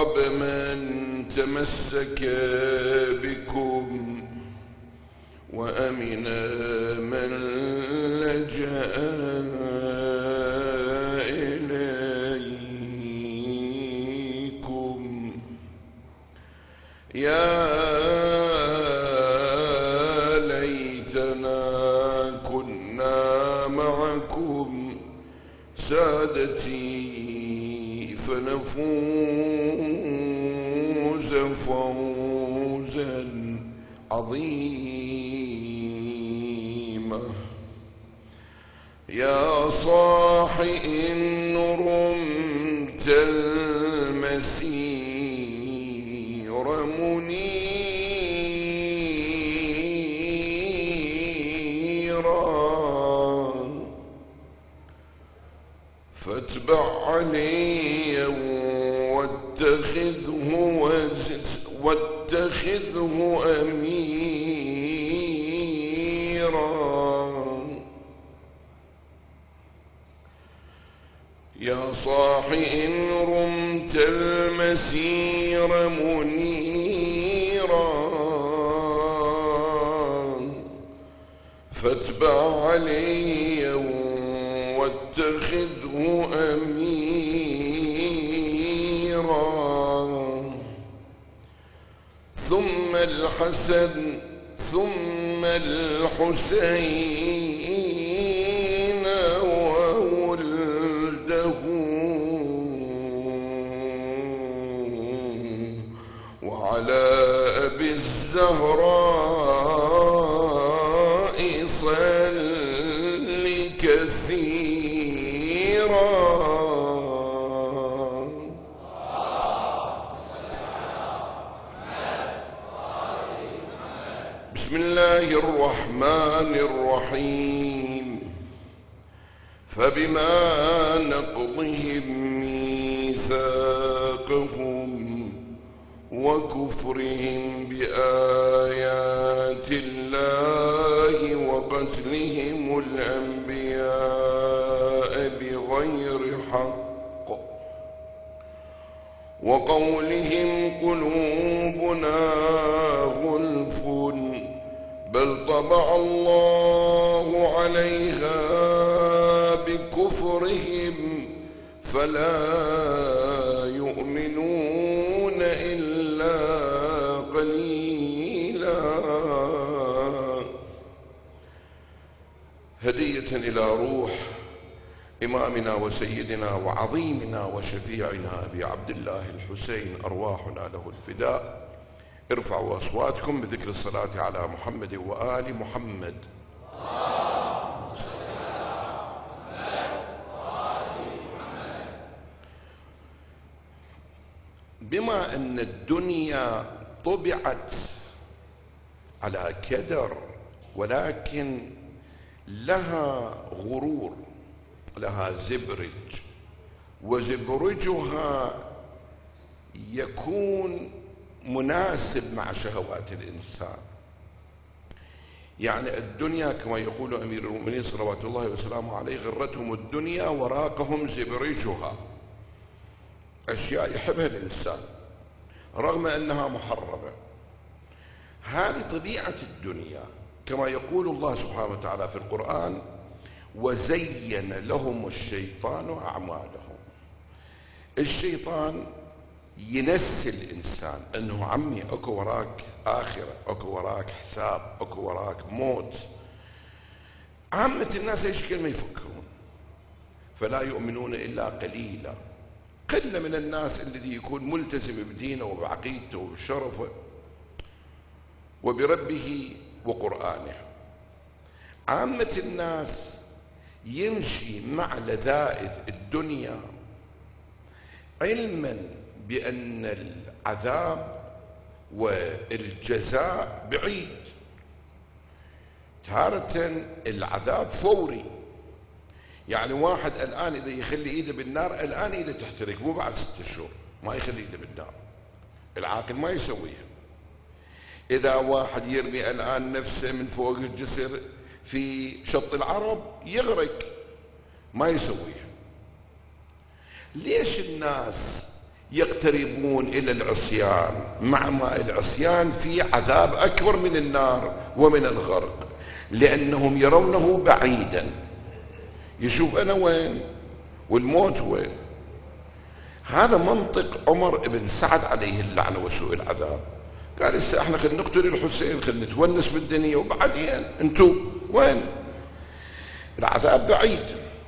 خاب من تمسك بكم وأمن من لجأ إليكم. يا ليتنا كنا معكم سادتي فنفوز فوزا عظيما. يا صاح إن رمت المسير منيرا فاتبع علي واتخذه أميرا. يا صاح إن رمت المسير منيرا فاتبع علي واتخذه أميرا. ثم الحسن ثم الحسين وولده وعلى أبي الزهراء صل كثيرا. بسم الله الرحمن الرحيم. فبما نقضهم ميثاقهم وكفرهم بآيات الله وقتلهم الأنبياء بغير حق وقولهم قلوبنا غلف بل طبع الله عليها بكفرهم فلا يؤمنون إلا قليلا. هدية إلى روح إمامنا وسيدنا وعظيمنا وشفيعنا أبي عبد الله الحسين أرواحنا له الفداء. ارفعوا أصواتكم بذكر الصلاة على محمد وآل محمد. بما أن الدنيا طبعت على كدر ولكن لها غرور، لها زبرج، وزبرجها يكون مناسب مع شهوات الإنسان. يعني الدنيا كما يقول أمير المؤمنين صلوات الله وسلامه عليه غرتهم الدنيا وراقهم زبرجها. أشياء يحبها الإنسان رغم أنها محرمة. هذه طبيعة الدنيا كما يقول الله سبحانه وتعالى في القرآن وزين لهم الشيطان أعمالهم. الشيطان ينسي الإنسان أنه عمي أكو وراك آخرة، أكو وراك حساب، أكو وراك موت. عامة الناس ايش كلمة يفكرون؟ فلا يؤمنون إلا قليلا. قلة من الناس الذي يكون ملتزم بدينه وبعقيدته وبشرفه وبربه وقرآنه. عامة الناس يمشي مع لذائذ الدنيا علما بأن العذاب والجزاء بعيد. تارة العذاب فوري، يعني واحد الآن إذا يخلي إيده بالنار الآن إيده تحترق، مو بعد 6 شهور ما يخلي إيده بالنار. العاقل ما يسويها. إذا واحد يرمي الآن نفسه من فوق الجسر في شط العرب يغرق، ما يسويها. ليش الناس يقتربون إلى العصيان، مع ما العصيان في عذاب أكبر من النار ومن الغرق، لأنهم يرونه بعيدا. يشوف أنا وين والموت وين. هذا منطق عمر بن سعد عليه اللعنة وسوء العذاب. قال هسه احنا خلينا نقتل الحسين، خلينا نتونس بالدنيا، وبعدين انتو وين؟ العذاب بعيد.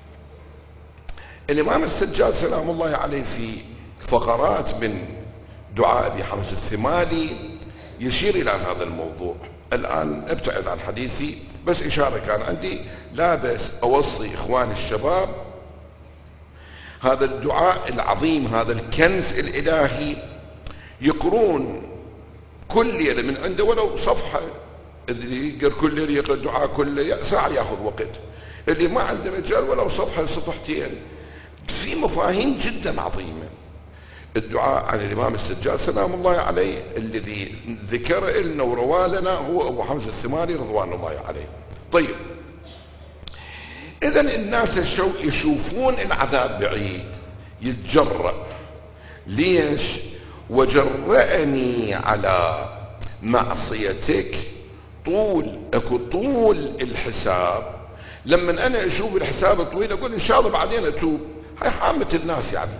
الإمام السجاد سلام الله عليه في فقرات من دعاء أبي حمزة الثمالي يشير إلى هذا الموضوع. الآن ابتعد عن حديثي، بس إشارة كان عندي، لا بأس أوصي إخوان الشباب هذا الدعاء العظيم، هذا الكنز الإلهي، يقرون كل ليلة من عنده ولو صفحة. اللي يقرأ كل ليلة يقرأ الدعاء كل ساعة ياخذ وقت، اللي ما عنده مجال ولو صفحة صفحتين، في مفاهيم جدا عظيمة. الدعاء عن الإمام السجاد سلام الله عليه الذي ذكر لنا وروى لنا هو أبو حمزة الثمالي رضوان الله عليه. طيب، إذا الناس يشوفون العذاب بعيد، يتجرأ. ليش؟ وجرأني على معصيتك طول الحساب. لما أنا أشوف الحساب الطويل أقول إن شاء الله بعدين أتوب. هاي حامة الناس يعني.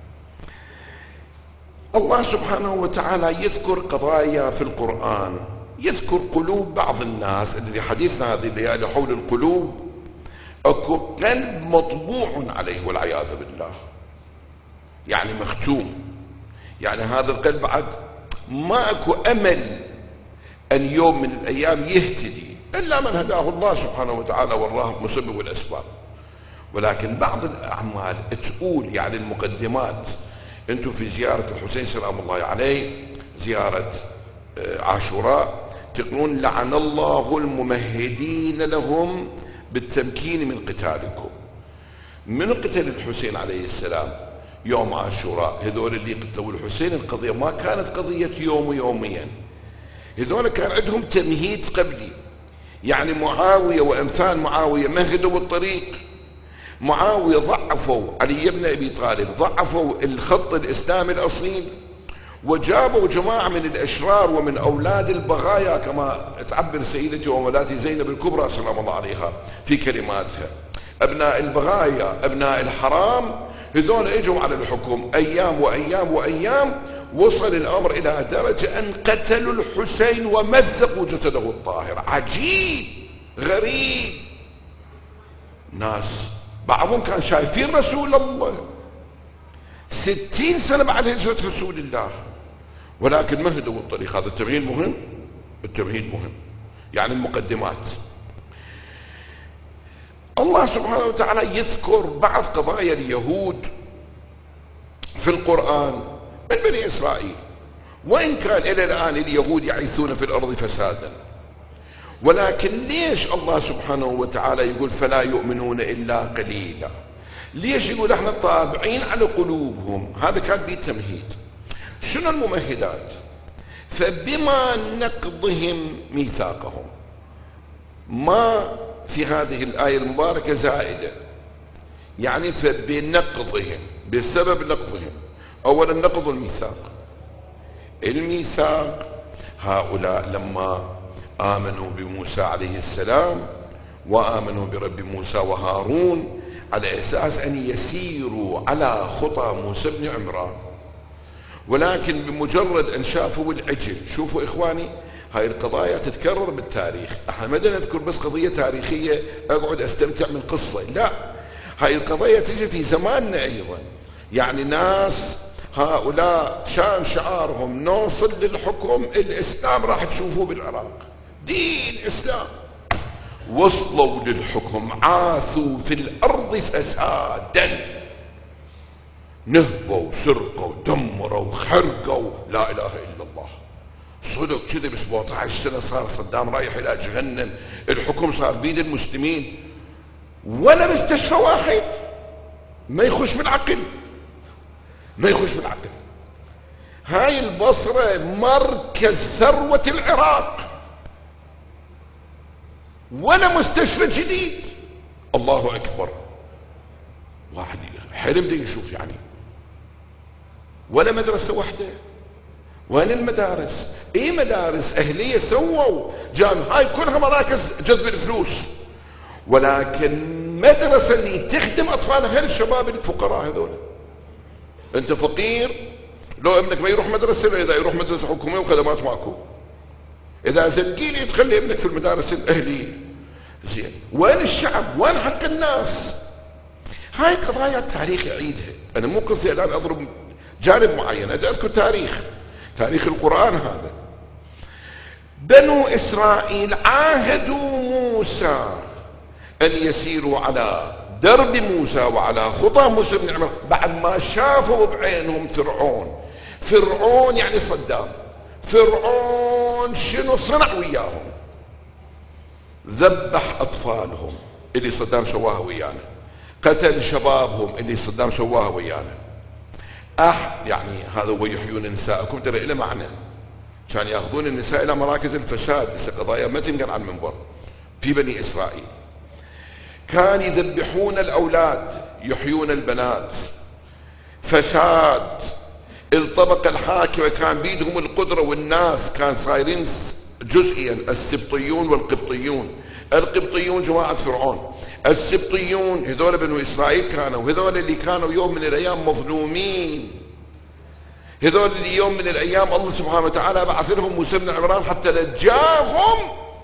الله سبحانه وتعالى يذكر قضايا في القرآن، يذكر قلوب بعض الناس. الذي حديثنا هذه الليالي حول القلوب، اكو قلب مطبوع عليه والعياذ بالله، يعني مختوم. يعني هذا القلب بعد ما اكو امل ان يوم من الايام يهتدي الا من هداه الله سبحانه وتعالى وراه مسبب الاسباب. ولكن بعض الاعمال تقول، يعني المقدمات، انتم في زيارة الحسين سلام الله عليه، زيارة عاشوراء، تقولون لعن الله الممهدين لهم بالتمكين من قتالكم. من قتل الحسين عليه السلام يوم عاشوراء، هذول اللي قتلوا الحسين القضية ما كانت قضية يوم ويومين، هذول كان عندهم تمهيد قبلي. يعني معاوية وامثال معاوية مهدوا الطريق. معاوية ضعفوا علي بن ابي طالب، ضعفوا الخط الاسلامي الاصيل، وجابوا جماعة من الاشرار ومن اولاد البغايا كما تعبر سيدتي ومولاتي زينب الكبرى سلام الله عليها في كلماتها. ابناء البغايا، ابناء الحرام، هذول اجوا على الحكم ايام وايام وايام، وصل الامر الى درجة ان قتلوا الحسين ومزقوا جسده الطاهر. عجيب غريب. ناس بعضهم كان شايفين رسول الله 60 سنة بعد هجرة رسول الله، ولكن مهدوا الطريق. هذا التمهيد مهم، التمهيد مهم، يعني المقدمات. الله سبحانه وتعالى يذكر بعض قضايا اليهود في القرآن من بني إسرائيل، وإن كان إلى الآن اليهود يعيثون في الأرض فسادا، ولكن ليش الله سبحانه وتعالى يقول فلا يؤمنون إلا قليلا؟ ليش يقول احنا طابعين على قلوبهم؟ هذا كان به تمهيد. شنو الممهدات؟ فبما نقضهم ميثاقهم، ما في هذه الآية المباركة زائدة، يعني فبنقضهم، بسبب نقضهم. أولا نقض الميثاق. الميثاق هؤلاء لما آمنوا بموسى عليه السلام وآمنوا برب موسى وهارون على أساس أن يسيروا على خطى موسى بن عمران، ولكن بمجرد أن شافوا العجل. شوفوا إخواني، هاي القضايا تتكرر بالتاريخ. احنا ما نذكر بس قضية تاريخية اقعد استمتع من قصة، لا، هاي القضايا تجي في زماننا ايضا. يعني ناس هؤلاء شان شعارهم نوصل للحكم الاسلام، راح تشوفوه بالعراق دين اسلام، وصلوا للحكم عاثوا في الارض فسادا، نهبوا سرقوا دمروا خرقوا، لا اله الا الله. صدق كذا ب 17 سنة صار صدام رايح الى جهنم، الحكم صار بيد المسلمين، ولا مستشفى واحد ما يخش بالعقل، ما يخش بالعقل. هاي البصرة مركز ثروة العراق، ولا مستشفى جديد. الله اكبر. واحد حلم دي يشوف يعني. ولا مدرسة واحدة. وين المدارس؟ اي مدارس اهلية سووا جامعة، هاي كلها مراكز جذب الفلوس، ولكن مدرسة اللي تخدم اطفال هالشباب الفقراء هذول. انت فقير لو ابنك ما يروح مدرسة، لا اذا يروح مدرسة حكومية وخدمات ماكو. اذا زنقيلي تخلي ابنك في المدارس الاهلية. زين، وين الشعب؟ وين حق الناس؟ هاي قضايا التاريخ يعيدها. انا مو قصدي الان اضرب جانب معين، انا اذكر تاريخ القرآن. هذا بنو اسرائيل عاهدوا موسى ان يسيروا على درب موسى وعلى خطى موسى بن عمران بعد ما شافوا بعينهم فرعون يعني صدام. فرعون شنو صنع وياهم؟ ذبح اطفالهم اللي صدام سواها ويانا، قتل شبابهم اللي صدام سواها ويانا. يعني هذا ويحيون نساءكم، ترى له معنى، كان ياخذون النساء الى مراكز الفساد. قضايا ما تنقل عن المنبر. في بني اسرائيل كان يذبحون الاولاد، يحيون البنات، فساد. الطبقة الحاكمة كان بيدهم القدرة، والناس كان صايرين جزئيا، السبطيون والقبطيون. القبطيون جماعة فرعون، السبطيون هذول بنو اسرائيل كانوا، هذول اللي كانوا يوم من الايام مظلومين، هذول اللي يوم من الايام الله سبحانه وتعالى بعث لهم موسى بن عمران حتى نجاهم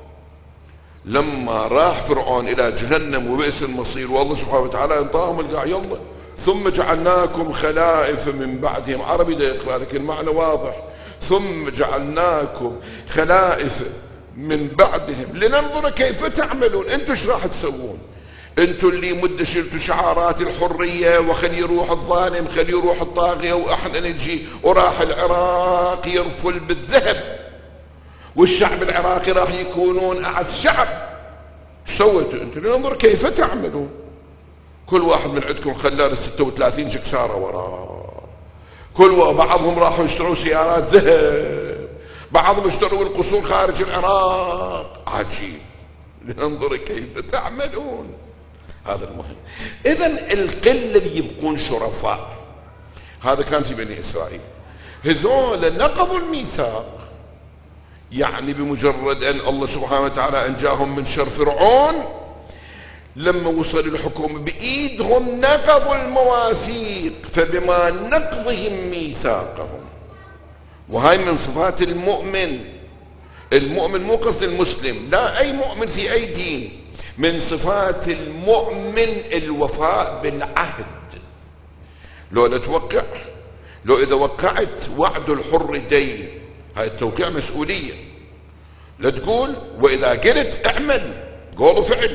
لما راح فرعون الى جهنم وبئس المصير، والله سبحانه وتعالى انطاهم القاع. يلا ثم جعلناكم خلائف من بعدهم. عربي ده يقرأ لك المعنى واضح. ثم جعلناكم خلائف من بعدهم لننظر كيف تعملون. انتوا ايش راح تسوون؟ انتوا اللي مد شلتوا شعارات الحرية وخلي يروح الظالم، خلي يروح الطاغية، واحنا نجي. وراح العراق يرفل بالذهب، والشعب العراقي راح يكونون اعز شعب. ايش سويتوا انتوا؟ لننظر كيف تعملون. كل واحد من عندكم خلال 36 جكسارة وراه، بعضهم راحوا يشتروا سيارات ذهب، بعضهم اشتروا القصور خارج العراق. عجيب. لننظر كيف تعملون. هذا المهم. اذا القلة اللي يبقون شرفاء، هذا كان في بني اسرائيل. هذول نقضوا الميثاق، يعني بمجرد ان الله سبحانه وتعالى انجاهم من شر فرعون، لما وصل الحكم بإيدهم نقضوا المواثيق، فبما نقضهم ميثاقهم. وهاي من صفات المؤمن. المؤمن مو قصد المسلم، لا، أي مؤمن في أي دين. من صفات المؤمن الوفاء بالعهد. لو لا توقع، لو إذا وقعت وعد الحر دين، هاي التوقيع مسؤولية. لا تقول وإذا قلت اعمل، قول وفعل.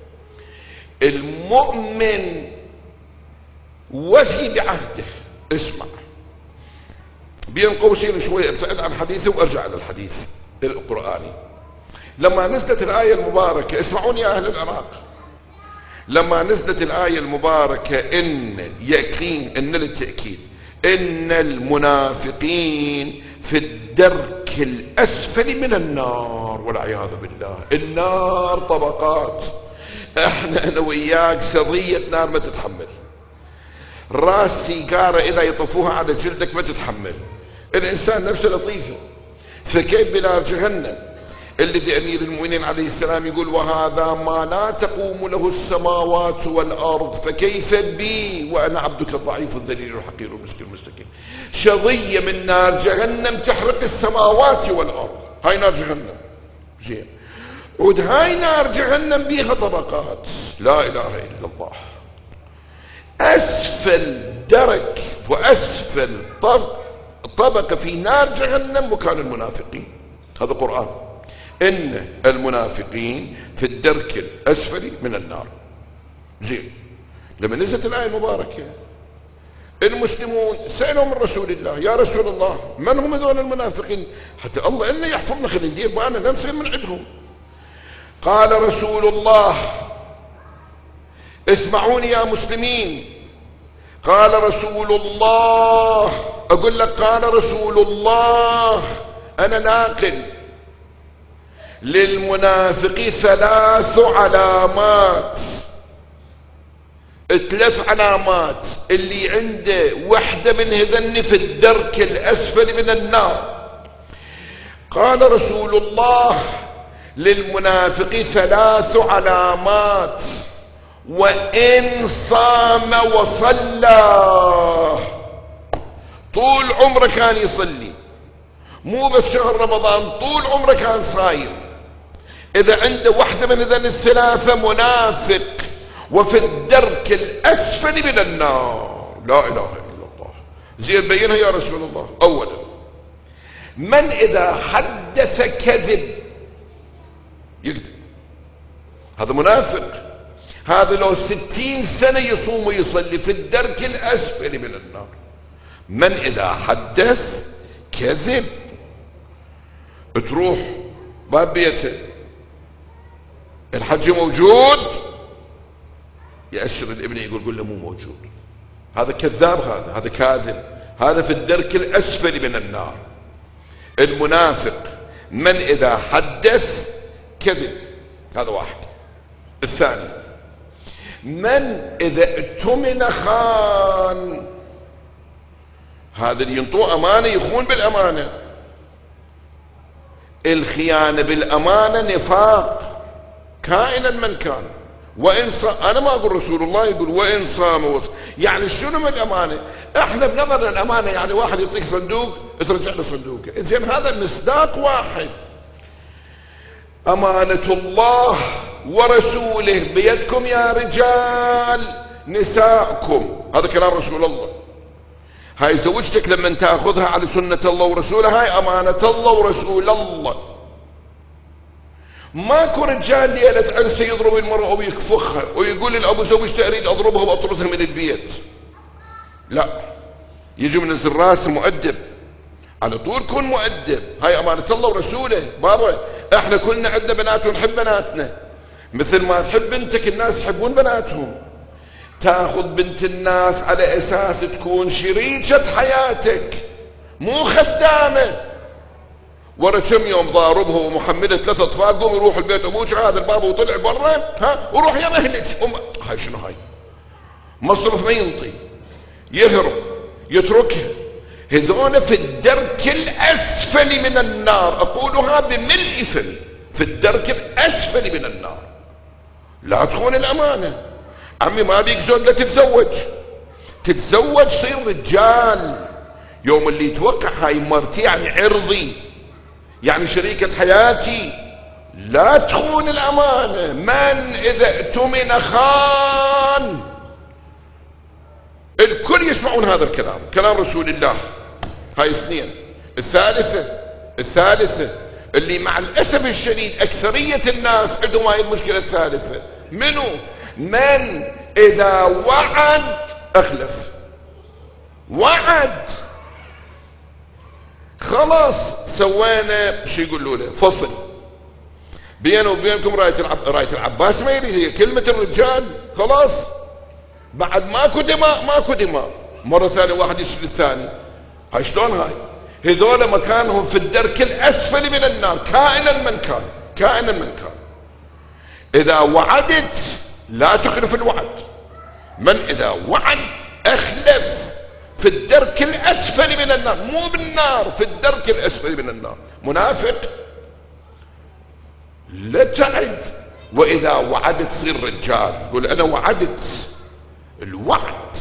المؤمن وفي بعهده. اسمع بين قوسين شوي ابتعد عن حديثي وارجع للحديث القرآني. لما نزلت الآية المباركة، اسمعوني يا أهل العراق، لما نزلت الآية المباركة إن يقين، إن للتأكيد، إن المنافقين في الدرك الأسفل من النار والعياذ بالله. النار طبقات، احنا انا وياك سضية نار ما تتحمل. راس سيجارة اذا يطفوها على جلدك ما تتحمل. الانسان نفسه لطيفة، فكيف بنار جهنم اللي في امير المؤمنين عليه السلام يقول وهذا ما لا تقوم له السماوات والارض فكيف بي وانا عبدك الضعيف الذليل الحقير المسكين المستكين. شظية من نار جهنم تحرق السماوات والارض، هاي نار جهنم. زين، ود هاي نار جهنم بيها طبقات، لا اله الا الله. اسفل درك واسفل طبقة في نار جهنم مكان المنافقين. هذا قرآن. ان المنافقين في الدرك الاسفل من النار. زين، لما نزلت الآية المباركة المسلمون سألوا من رسول الله يا رسول الله من هم هذول المنافقين حتى الله إلا يحفظنا، خلي ندير بالنا لا نصير من عندهم. قال رسول الله، اسمعوني يا مسلمين، قال رسول الله، اقول لك قال رسول الله، انا ناقل، للمنافق 3 علامات. 3 علامات اللي عنده واحدة من هذن في الدرك الأسفل من النار. قال رسول الله للمنافق 3 علامات: وإن صام وصلى، طول عمره كان يصلي، مو بس شهر رمضان، طول عمره كان صايم. إذا عنده واحدة من هذين ال3 منافق وفي الدرك الأسفل من النار. لا إله إلا الله. زين بينها يا رسول الله. أولا، من إذا حدث كذب، يكذب، هذا منافق. هذا لو 60 سنة يصوم ويصلي في الدرك الأسفل من النار. من إذا حدث كذب، تروح باب بيته، الحج موجود، يأشر الابن يقول قل له مو موجود، هذا كذاب، هذا كاذب، هذا في الدرك الأسفل من النار. المنافق من إذا حدث كذب، هذا واحد. الثاني، من إذا اؤتمن خان، هذا اللي ينطوه أمانة يخون بالأمانة. الخيانة بالأمانة نفاق كائنا من كان. وإن صام، أنا ما أقول، رسول الله يقول وإن صام يعني شنو من الأمانة؟ احنا بنظرنا الأمانة يعني واحد يعطيك صندوق ترجع له صندوقه. إذن هذا مصداق واحد. أمانة الله ورسوله بيدكم يا رجال نساءكم، هذا كلام رسول الله. هاي زوجتك لما تاخذها على سنة الله ورسوله، هاي أمانة الله ورسول الله. ماكو رجال ليلة عرسه يضرب المرأة ويكفخها ويقول للأبو زوجته أريد أضربها وأطردها من البيت. لا، يجي من نزل راسه مؤدب، على طول كن مؤدب. هاي أمانة الله ورسوله. بابا احنا كلنا عندنا بنات ونحب بناتنا، مثل ما تحب بنتك الناس يحبون بناتهم. تاخذ بنت الناس على اساس تكون شريكة حياتك، مو خدامة. ورا كم يوم ضاربها ومحملة 3 أطفال، قوم يروح البيت ابوك هذا البابا وطلع برا، وروح يا مهلك. هاي شنو هاي؟ مصرف ما ينطي، يهرب، يتركها. هذول في الدرك الأسفل من النار، أقولها بملء فمي، في الدرك الأسفل من النار. لا تخون الأمانة. عمي ما بيك زوج لا تتزوج صير رجال. يوم اللي يتوقع هاي مرتي يعني عرضي، يعني شريكة حياتي، لا تخون الأمانة. من إذا اؤتمن خان. الكل يسمعون هذا الكلام، كلام رسول الله. هاي 2. الثالثة اللي مع الأسف الشديد أكثرية الناس عندهم هاي المشكلة الثالثة. منو؟ من إذا وعد أخلف. وعد، خلاص سوينا شو يقولوا له فصل بينه وبينكم. راية العباس ما يريد، هي كلمة الرجال خلاص. بعد ماكو دماء، مرة ثانية واحد يشتري الثاني. هاي شلون هاي؟ هذول مكانهم في الدرك الأسفل من النار، كائنا من كان. إذا وعدت لا تخلف الوعد. من إذا وعد أخلف، في الدرك الأسفل من النار، مو بالنار، في الدرك الأسفل من النار. منافق لا تعد. وإذا وعدت تصير رجال، قول أنا وعدت. الوعد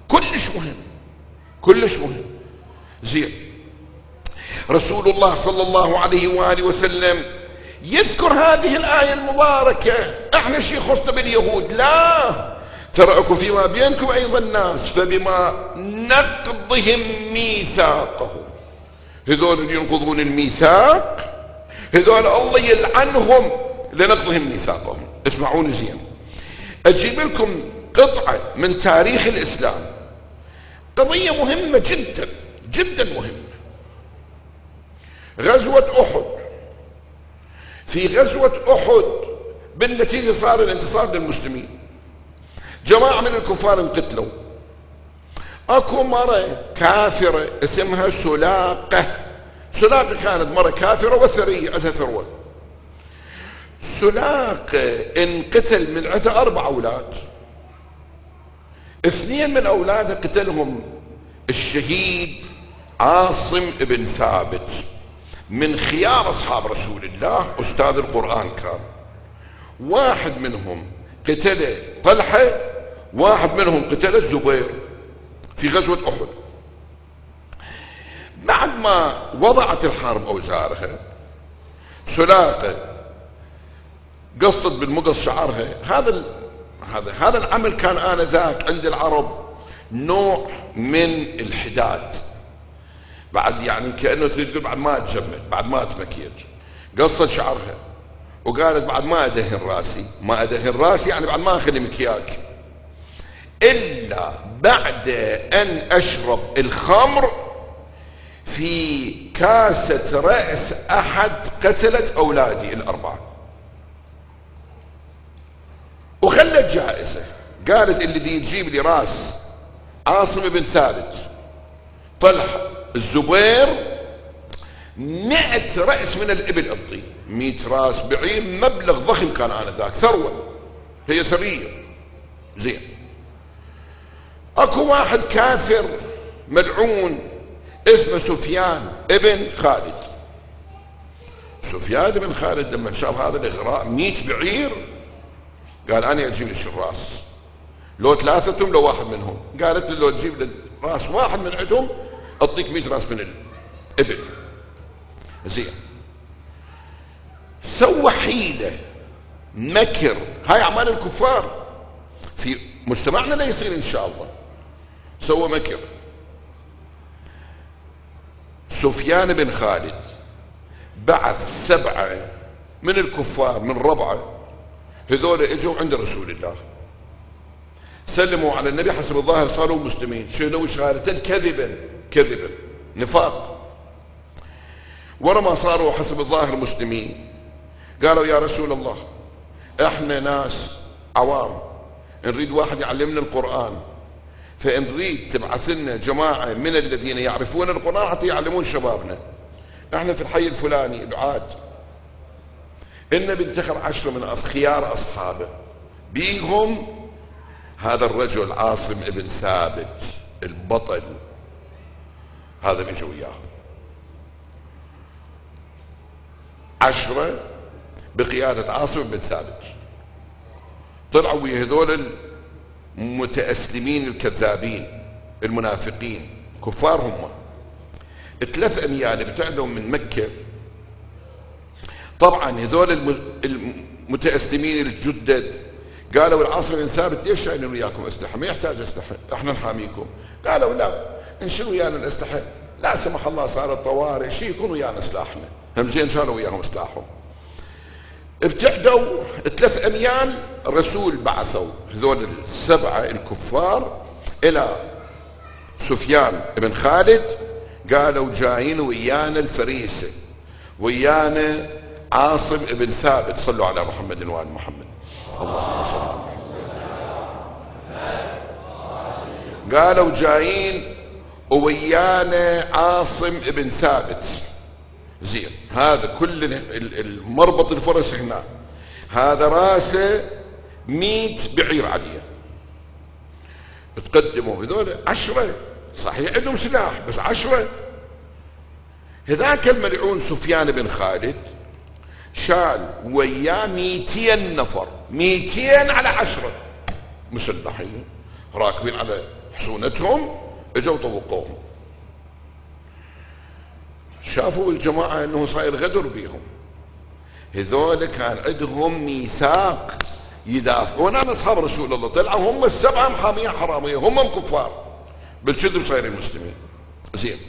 كلش مهم. زين، رسول الله صلى الله عليه وآله وسلم يذكر هذه الآية المباركة. احنا شي خصنا باليهود؟ لا، ترأكم فيما بينكم أيضا الناس فبما نقضهم ميثاقهم. هذول اللي ينقضون الميثاق، هذول الله يلعنهم لنقضهم ميثاقهم. اسمعوني زين، أجيب لكم قطعة من تاريخ الإسلام، قضية مهمة جدا جدا مهمة. غزوة أحد. في غزوة أحد بالنتيجة صار الانتصار للمسلمين. جماعة من الكفار انقتلوا. اكو مرة كافرة اسمها سلاقة. سلاقة كانت مرة كافرة وثرية، عندها ثروة. سلاقة انقتل من عندها 4 أولاد. 2 من اولاده قتلهم الشهيد عاصم بن ثابت، من خيار اصحاب رسول الله، استاذ القرآن كان. واحد منهم قتله طلحة، واحد منهم قتله الزبير في غزوة احد. بعد ما وضعت الحرب اوزارها، سلاقة قصت بالمقص شعرها. هذا العمل كان آنذاك عند العرب نوع من الحداد، بعد يعني كأنه تريد تقول بعد ما اتجمد، بعد ما اتمكيج. قصت شعرها وقالت بعد ما ادهن راسي، ما ادهن راسي يعني بعد ما اخلي مكياج، الا بعد ان اشرب الخمر في كاسة رأس احد قتلت اولادي الاربعة. وخلت جائزة، قالت اللي دي يجيب لي راس عاصم بن ثابت، طلحة، الزبير، 100 رأس من الإبل أعطي، 100 راس بعير، مبلغ ضخم كان آنذاك، ثروة، هي ثرية. زين. اكو واحد كافر ملعون اسمه سفيان ابن خالد. سفيان بن خالد لما شاف هذا الإغراء 100 بعير، قال أنا أجيب لك الراس، لو 3 لو واحد منهم. قالت له لو تجيب لي راس واحد من عندهم أعطيك 100 راس من الإبل. زين. سوى حيلة، مكر، هاي أعمال الكفار في مجتمعنا لا يصير إن شاء الله. سوى مكر. سفيان بن خالد بعث 7 من الكفار من ربعه، هذول اجوا عند رسول الله، سلموا على النبي، حسب الظاهر صاروا مسلمين. شنو شهادتين كذبا نفاق. ورا ما صاروا حسب الظاهر مسلمين، قالوا يا رسول الله احنا ناس عوام، نريد واحد يعلمنا القرآن، فنريد تبعث لنا جماعة من الذين يعرفون القرآن حتى يعلمون شبابنا. احنا في الحي الفلاني بعاد، النبي انتخب 10 من خيار اصحابه، بيهم هذا الرجل عاصم ابن ثابت البطل، هذا بيجي وياه 10 بقيادة عاصم بن ثابت. طلعوا ويا هذول المتأسلمين الكذابين المنافقين كفار، هم 3 أميال ابتعدوا من مكة. طبعا هذول المتأسلمين الجدد قالوا العاصم بن ثابت ليش شايلين وياكم اسلحه؟ ما يحتاج اسلحه، احنا نحاميكم. قالوا لا، نشيل ويانا الاسلحه، لا سمح الله صارت طوارئ شيء يكون ويانا سلاحنا. هم زين شالوا وياهم سلاحهم. ابتعدوا 3 أميال، الرسول بعثوا هذول 7 الكفار الى سفيان بن خالد، قالوا جايين ويانا الفريسة، ويانا عاصم بن ثابت، صلوا على محمد وآل محمد. اللهم صل على محمد. قالوا جايين ويانا عاصم بن ثابت. زين. هذا كل المربط الفرس هنا، هذا راسه 100 بعير عليه. تقدموا هذول 10 صحيح عندهم سلاح بس 10. هذاك الملعون سفيان بن خالد شال وياه 200 نفر، 200 على 10 مسلحين راكبين على حصونتهم، اجوا طوقوهم. شافوا الجماعة انه صاير غدر بيهم. هذول كان عندهم ميثاق يدافعون عن اصحاب رسول الله، طلعوا هم 7 محامية حرامية، هم كفار بالكذب صايرين مسلمين. زين.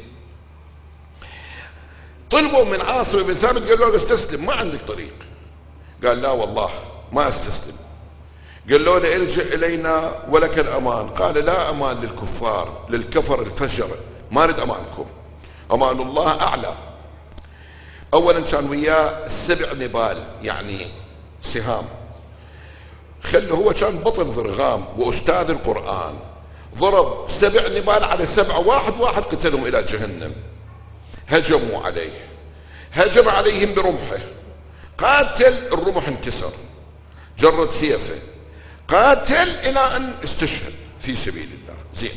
طلبوا من عاصم بن ثابت، قالوا له استسلم، ما عندك طريق. قال لا والله ما استسلم. قالوا له ارجع الينا ولك الامان. قال لا امان للكفار، للكفر الفجر، ما اريد امانكم، امان الله اعلى. اولا كان وياه 7 نبال يعني سهام، خلوا هو كان بطل ضرغام واستاذ القرآن، ضرب 7 نبال على 7، واحد قتلهم الى جهنم. هجموا عليه، هجم عليهم برمحه، قاتل، الرمح انكسر، جرد سيفه، قاتل الى ان استشهد في سبيل الله. زين،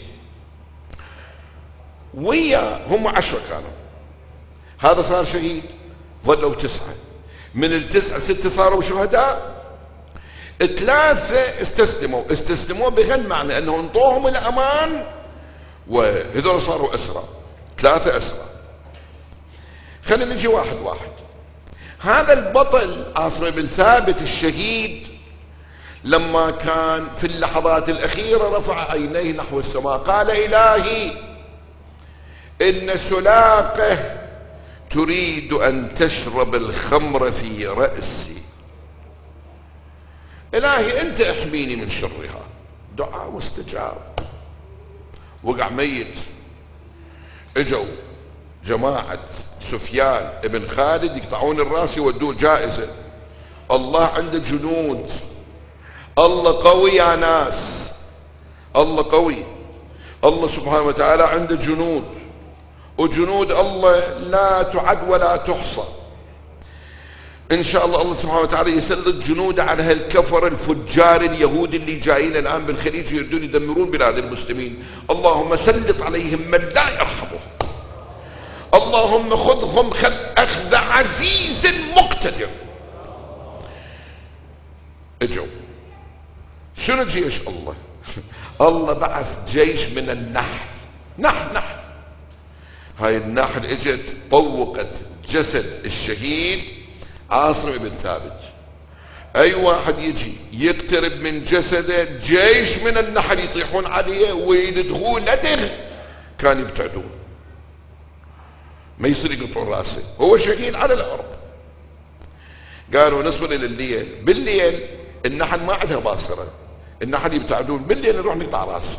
ويا هم 10 كانوا، هذا صار شهيد، ظلوا 9، من ال9 6 صاروا شهداء، 3 استسلموا بغير معنى انه انطوهم الامان، وهذول صاروا اسرى، 3 اسرى. خلينا نجي واحد واحد. هذا البطل عاصم بن ثابت الشهيد لما كان في اللحظات الاخيرة رفع عينيه نحو السماء قال: الهي ان سلاقه تريد ان تشرب الخمر في رأسي، الهي انت احميني من شرها. دعاء مستجاب، وقع ميت. اجوا جماعة سفيان ابن خالد يقطعون الراس يودوه جائزة. الله عنده جنود، الله قوي يا ناس، الله قوي، الله سبحانه وتعالى عنده جنود، وجنود الله لا تعد ولا تحصى. ان شاء الله الله سبحانه وتعالى يسلط جنوده على هالكفر الفجار اليهود اللي جايين الان بالخليج يريدون يدمرون بلاد المسلمين. اللهم سلط عليهم من لا يرحمهم، اللهم خذهم اخذ عزيز مقتدر. اجوا شنو جيش الله؟ الله بعث جيش من النحل، نحل. هاي النحل اجت طوقت جسد الشهيد عاصم بن ثابت. اي واحد يجي يقترب من جسده جيش من النحل يطيحون عليه ويلدغوه لدغ، كان يبتعدون، ما يصير يقطعون راسه، هو شهيد على الارض. قالوا نصل الى الليل، بالليل النحل ما عندها باصره، النحل يبتعدون، بالليل نروح نقطع راسه.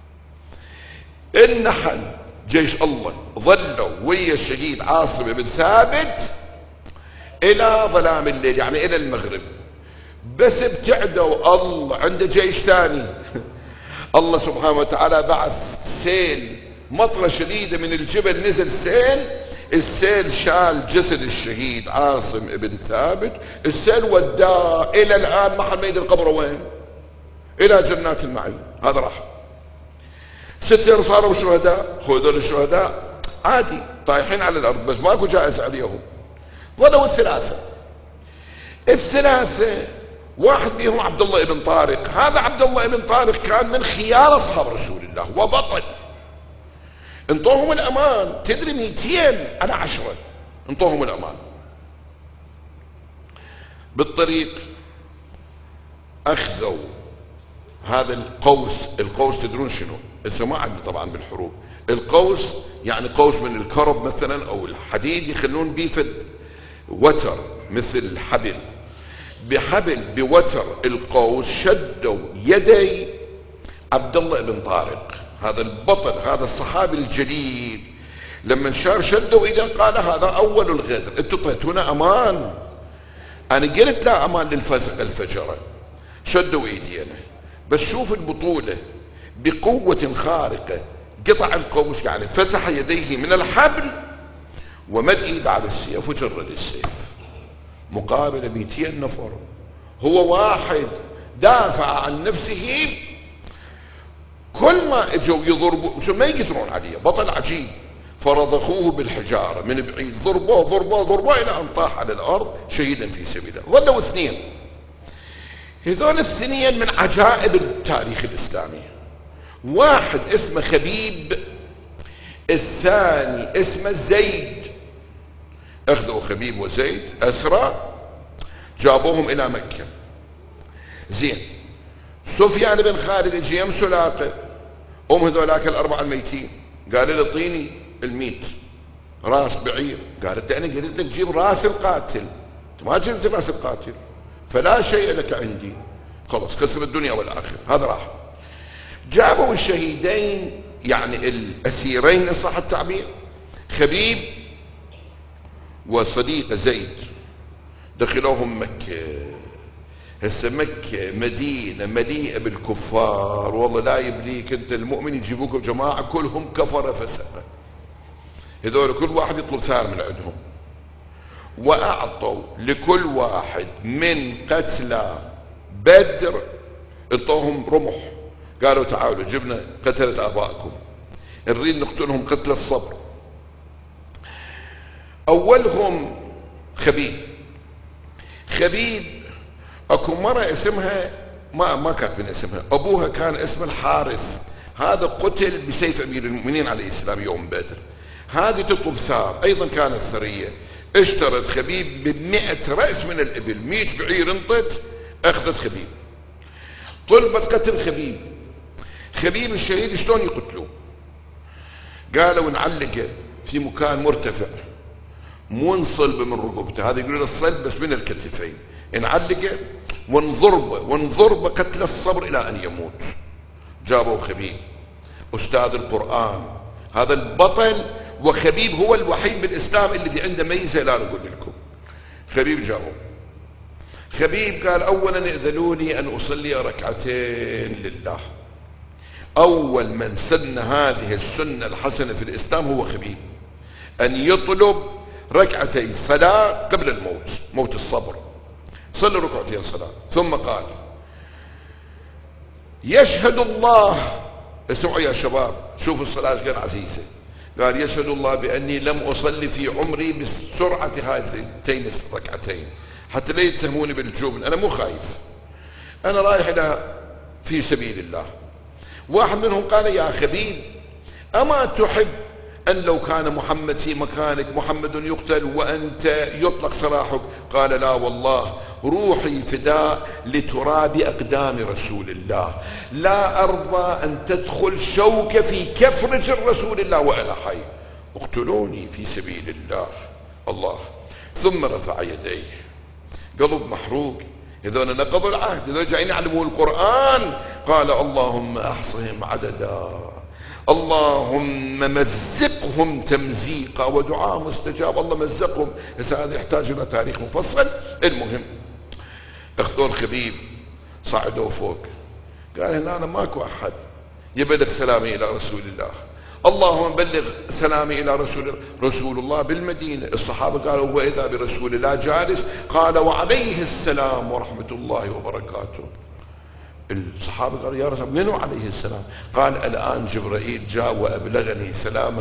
النحل جيش الله ظلوا ويا الشهيد عاصم بن ثابت الى ظلام الليل، يعني الى المغرب. بس ابتعدوا، الله عنده جيش ثاني. الله سبحانه وتعالى بعث سيل، مطرة شديدة من الجبل نزل سيل، السيل شال جسد الشهيد عاصم بن ثابت، السيل وداه الى الان محل ما يدري قبره وين، الى جنات المعين. هذا راح 6 صاروا شهداء. خذوا الشهداء عادي طايحين على الارض، بس ماكو جائز عليهم. ظلوا 3 واحد منهم عبد الله بن طارق. هذا عبد الله بن طارق كان من خيار اصحاب رسول الله وبطل، انطوهم الامان. تدري 200 على 10 انطوهم الامان. بالطريق اخذوا هذا القوس تدرون شنو؟ انت ما عندي طبعا بالحروب. القوس يعني قوس من الكرب مثلا او الحديد، يخلون بيه وتر مثل الحبل، بحبل بوتر القوس شدوا يدي عبد الله بن طارق، هذا البطل، هذا الصحابي الجليل. لما شار شدوا ايده قال: هذا اول الغدر، انتم طيتونا امان. انا قلت لا امان الفجر. شدوا ايدينا، بس شوف البطولة بقوة خارقة، قطع القوس، يعني فتح يديه من الحبل ومد ايده على السيف وجرد السيف مقابل 200 نفر. هو واحد دافع عن نفسه، كل ما اجوا يضربوا ما يقدرون عليه، بطل عجيب. فرضخوه بالحجارة من بعيد، ضربوه الى ان طاح على الارض شهيدا في سبيل الله. ظلوا 2. هذول 2 من عجائب التاريخ الاسلامي. واحد اسمه خبيب، الثاني اسمه زيد. اخذوا خبيب وزيد اسرى، جابوهم الى مكة. زين، سفيان بن خالد يجي يم سلاقه، هذولاك ال4 الميتين، قال له: اعطيني 100 راس بعير. قالت: انا قلت لك جيب راس القاتل، انت ما جبت راس القاتل، فلا شيء لك عندي. خلص خسر الدنيا والاخره. هذا راح. جابوا الشهيدين يعني الاسيرين ان صح التعبير، خبيب وصديقه زيد، دخلوهم مكة. هسه مكة مدينة مليئة بالكفار، والله لا يبليك انت المؤمن يجيبوكم جماعة كلهم كفرة فسقة. هذول كل واحد يطلب ثار من عندهم، واعطوا لكل واحد من قتلى بدر، اعطوهم رمح قالوا تعالوا جبنا قتلة آبائكم نريد نقتلهم قتل الصبر. أولهم خبيب اكو مرة اسمها ما كاتبين اسمها، ابوها كان اسمه الحارث، هذا قتل بسيف امير المؤمنين عليه السلام يوم بدر. هذه تطلب ثار، ايضا كانت ثرية، اشترت خبيب ب100 رأس من الابل، 100 بعير انطت اخذت خبيب. طلبت قتل خبيب الشهيد شلون يقتلوه؟ قالوا نعلقه في مكان مرتفع، مو نصلبه من رقبته، هذا يقولون الصلب بس من الكتفين، نعلقه ونضربه قتل الصبر الى ان يموت. جابوا خبيب استاذ القرآن، هذا البطل، وخبيب هو الوحيد بالاسلام الذي عنده ميزة لا نقول لكم. خبيب جابوا، خبيب قال اولا ائذنوني ان اصلي ركعتين لله. اول من سن هذه السنة الحسنة في الاسلام هو خبيب، ان يطلب ركعتين صلاة قبل الموت، موت الصبر، صلوا ركعتين صلاة. ثم قال يشهد الله، اسمعوا يا شباب شوفوا الصلاة غير عزيزة، قال يشهد الله بأني لم أصلي في عمري بسرعة هاتين الركعتين، حتى لا يتهموني بالجبن، أنا مو خايف، أنا رايح إلى في سبيل الله. واحد منهم قال يا خبيب أما تحب أن لو كان محمد في مكانك محمد يقتل وأنت يطلق سراحك؟ قال لا والله روحي فداء لتراب أقدام رسول الله، لا أرضى أن تدخل شوكة في كفرج رسول الله وأنا حي، اقتلوني في سبيل الله. ثم رفع يديه، قلب محروق، هذول نقضوا العهد، هذول جايين يعلموا القرآن. قال اللهم احصهم عددا، اللهم مزقهم تمزيقا، ودعاء مستجاب، الله مزقهم. هذا يحتاج الى تاريخ مفصل. المهم اخذوا الخبيب صعدوا فوق، قال هنا ماكو احد يبلغ سلامي الى رسول الله، اللهم بلغ سلامي الى رسول الله بالمدينة. الصحابة قالوا واذا برسول الله جالس، قال وعليه السلام ورحمة الله وبركاته. الصحابة قالوا يا رسول منو عليه السلام؟ قال الآن جبرائيل جاء وأبلغني سلام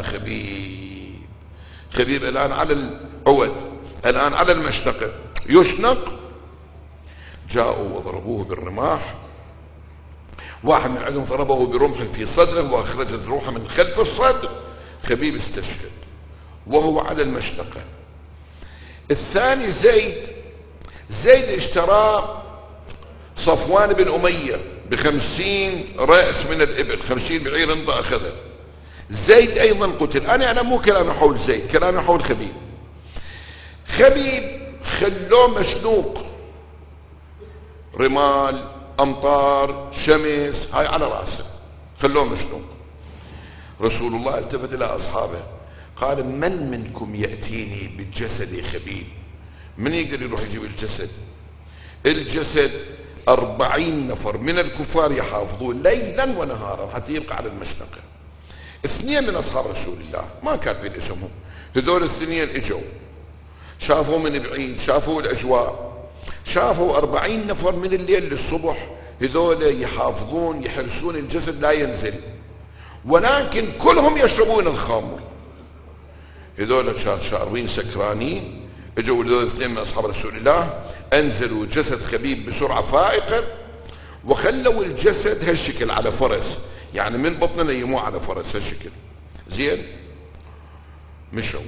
خبيب الآن على العود، الآن على المشنقة يشنق. جاءوا وضربوه بالرماح، واحد من عندهم ضربه برمح في صدره واخرجت روحه من خلف الصدر، خبيب استشهد وهو على المشنقة. الثاني زيد اشترى صفوان بن أمية ب50 رأس من الإبل، 50 بعير انضى أخذه. زيد أيضا قتل. أنا مو كلامي حول زيد، كلامي حول خبيب خلوه مشنوق، رمال أمطار شمس هاي على رأسه، خلوه مشنوق. رسول الله التفت إلى أصحابه قال من منكم يأتيني بالجسد خبيب؟ من يقدر يروح يجيب الجسد 40 نفر من الكفار يحافظون ليلا ونهارا حتى يبقى على المشنقة. 2 من أصحاب رسول الله ما كاتبين اسمهم، هذول 2 اجوا شافوا من بعيد، شافوا الأجواء، شافوا 40 نفر من الليل للصبح، هذول يحافظون يحرسون الجسد لا ينزل، ولكن كلهم يشربون الخمر. هذول شاربين سكرانين. اجوا هذول 2 من أصحاب رسول الله، انزلوا جسد خبيب بسرعة فائقة، وخلوا الجسد هالشكل على فرس، يعني من بطنه نيموه على فرس هالشكل. زين مشوا.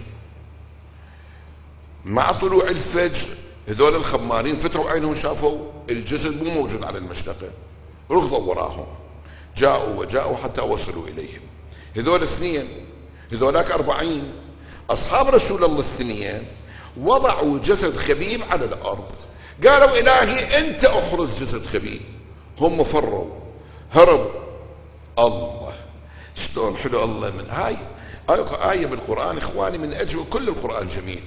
مع طلوع الفجر هذول الخمارين فتحوا عينهم شافوا الجسد مو موجود على المشنقة، ركضوا وراهم، جاءوا حتى وصلوا اليهم. هذول 2، هذولاك 40 اصحاب رسول الله 2 وضعوا جسد خبيب على الارض، قالوا الهي انت احرز جسد خبيب. هم فروا هربوا. الله شلون حلو الله. من هاي آية بالقرآن اخواني من اجل كل القرآن جميل.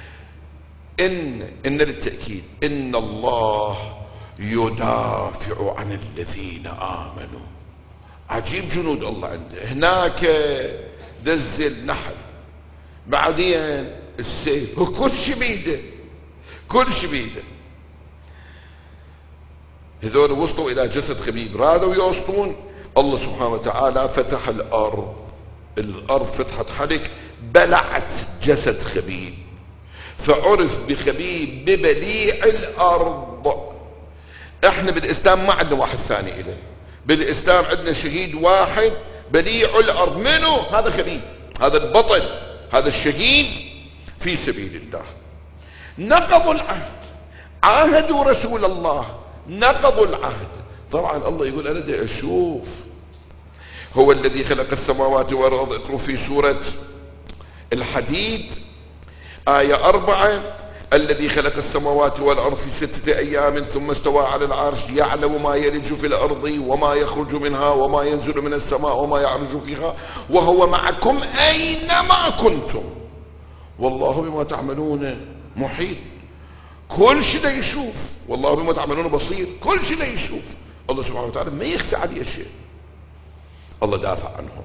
ان للتأكيد ان الله يدافع عن الذين آمنوا. عجيب جنود الله عنده. هناك دزل نحل، بعدين السيف، كل شي بيده، كل شي بيده. هذول وصلوا الى جسد خبيب، رادوا يوصلون، الله سبحانه وتعالى فتح الأرض فتحت حلق بلعت جسد خبيب، فعرف بخبيب ببليع الأرض. احنا بالإسلام ما عندنا واحد ثاني إله، بالإسلام عندنا شهيد واحد بليع الأرض. منه؟ هذا خبيب، هذا البطل، هذا الشهيد في سبيل الله. نقضوا العهد، عاهدوا رسول الله، نقضوا العهد. طبعا الله يقول أنا بدي أشوف. هو الذي خلق السماوات والأرض، اقروا في سورة الحديد آية 4: الذي خلق السماوات والأرض في 6 أيام ثم استوى على العرش يعلم ما يلج في الأرض وما يخرج منها وما ينزل من السماء وما يعرج فيها وهو معكم أينما كنتم والله بما تعملون محيط. كل شيء ده يشوف، والله بما تعملون بصير، كل شيء ده يشوف. الله سبحانه وتعالى ما يخفى عليه شيء. الله دافع عنهم.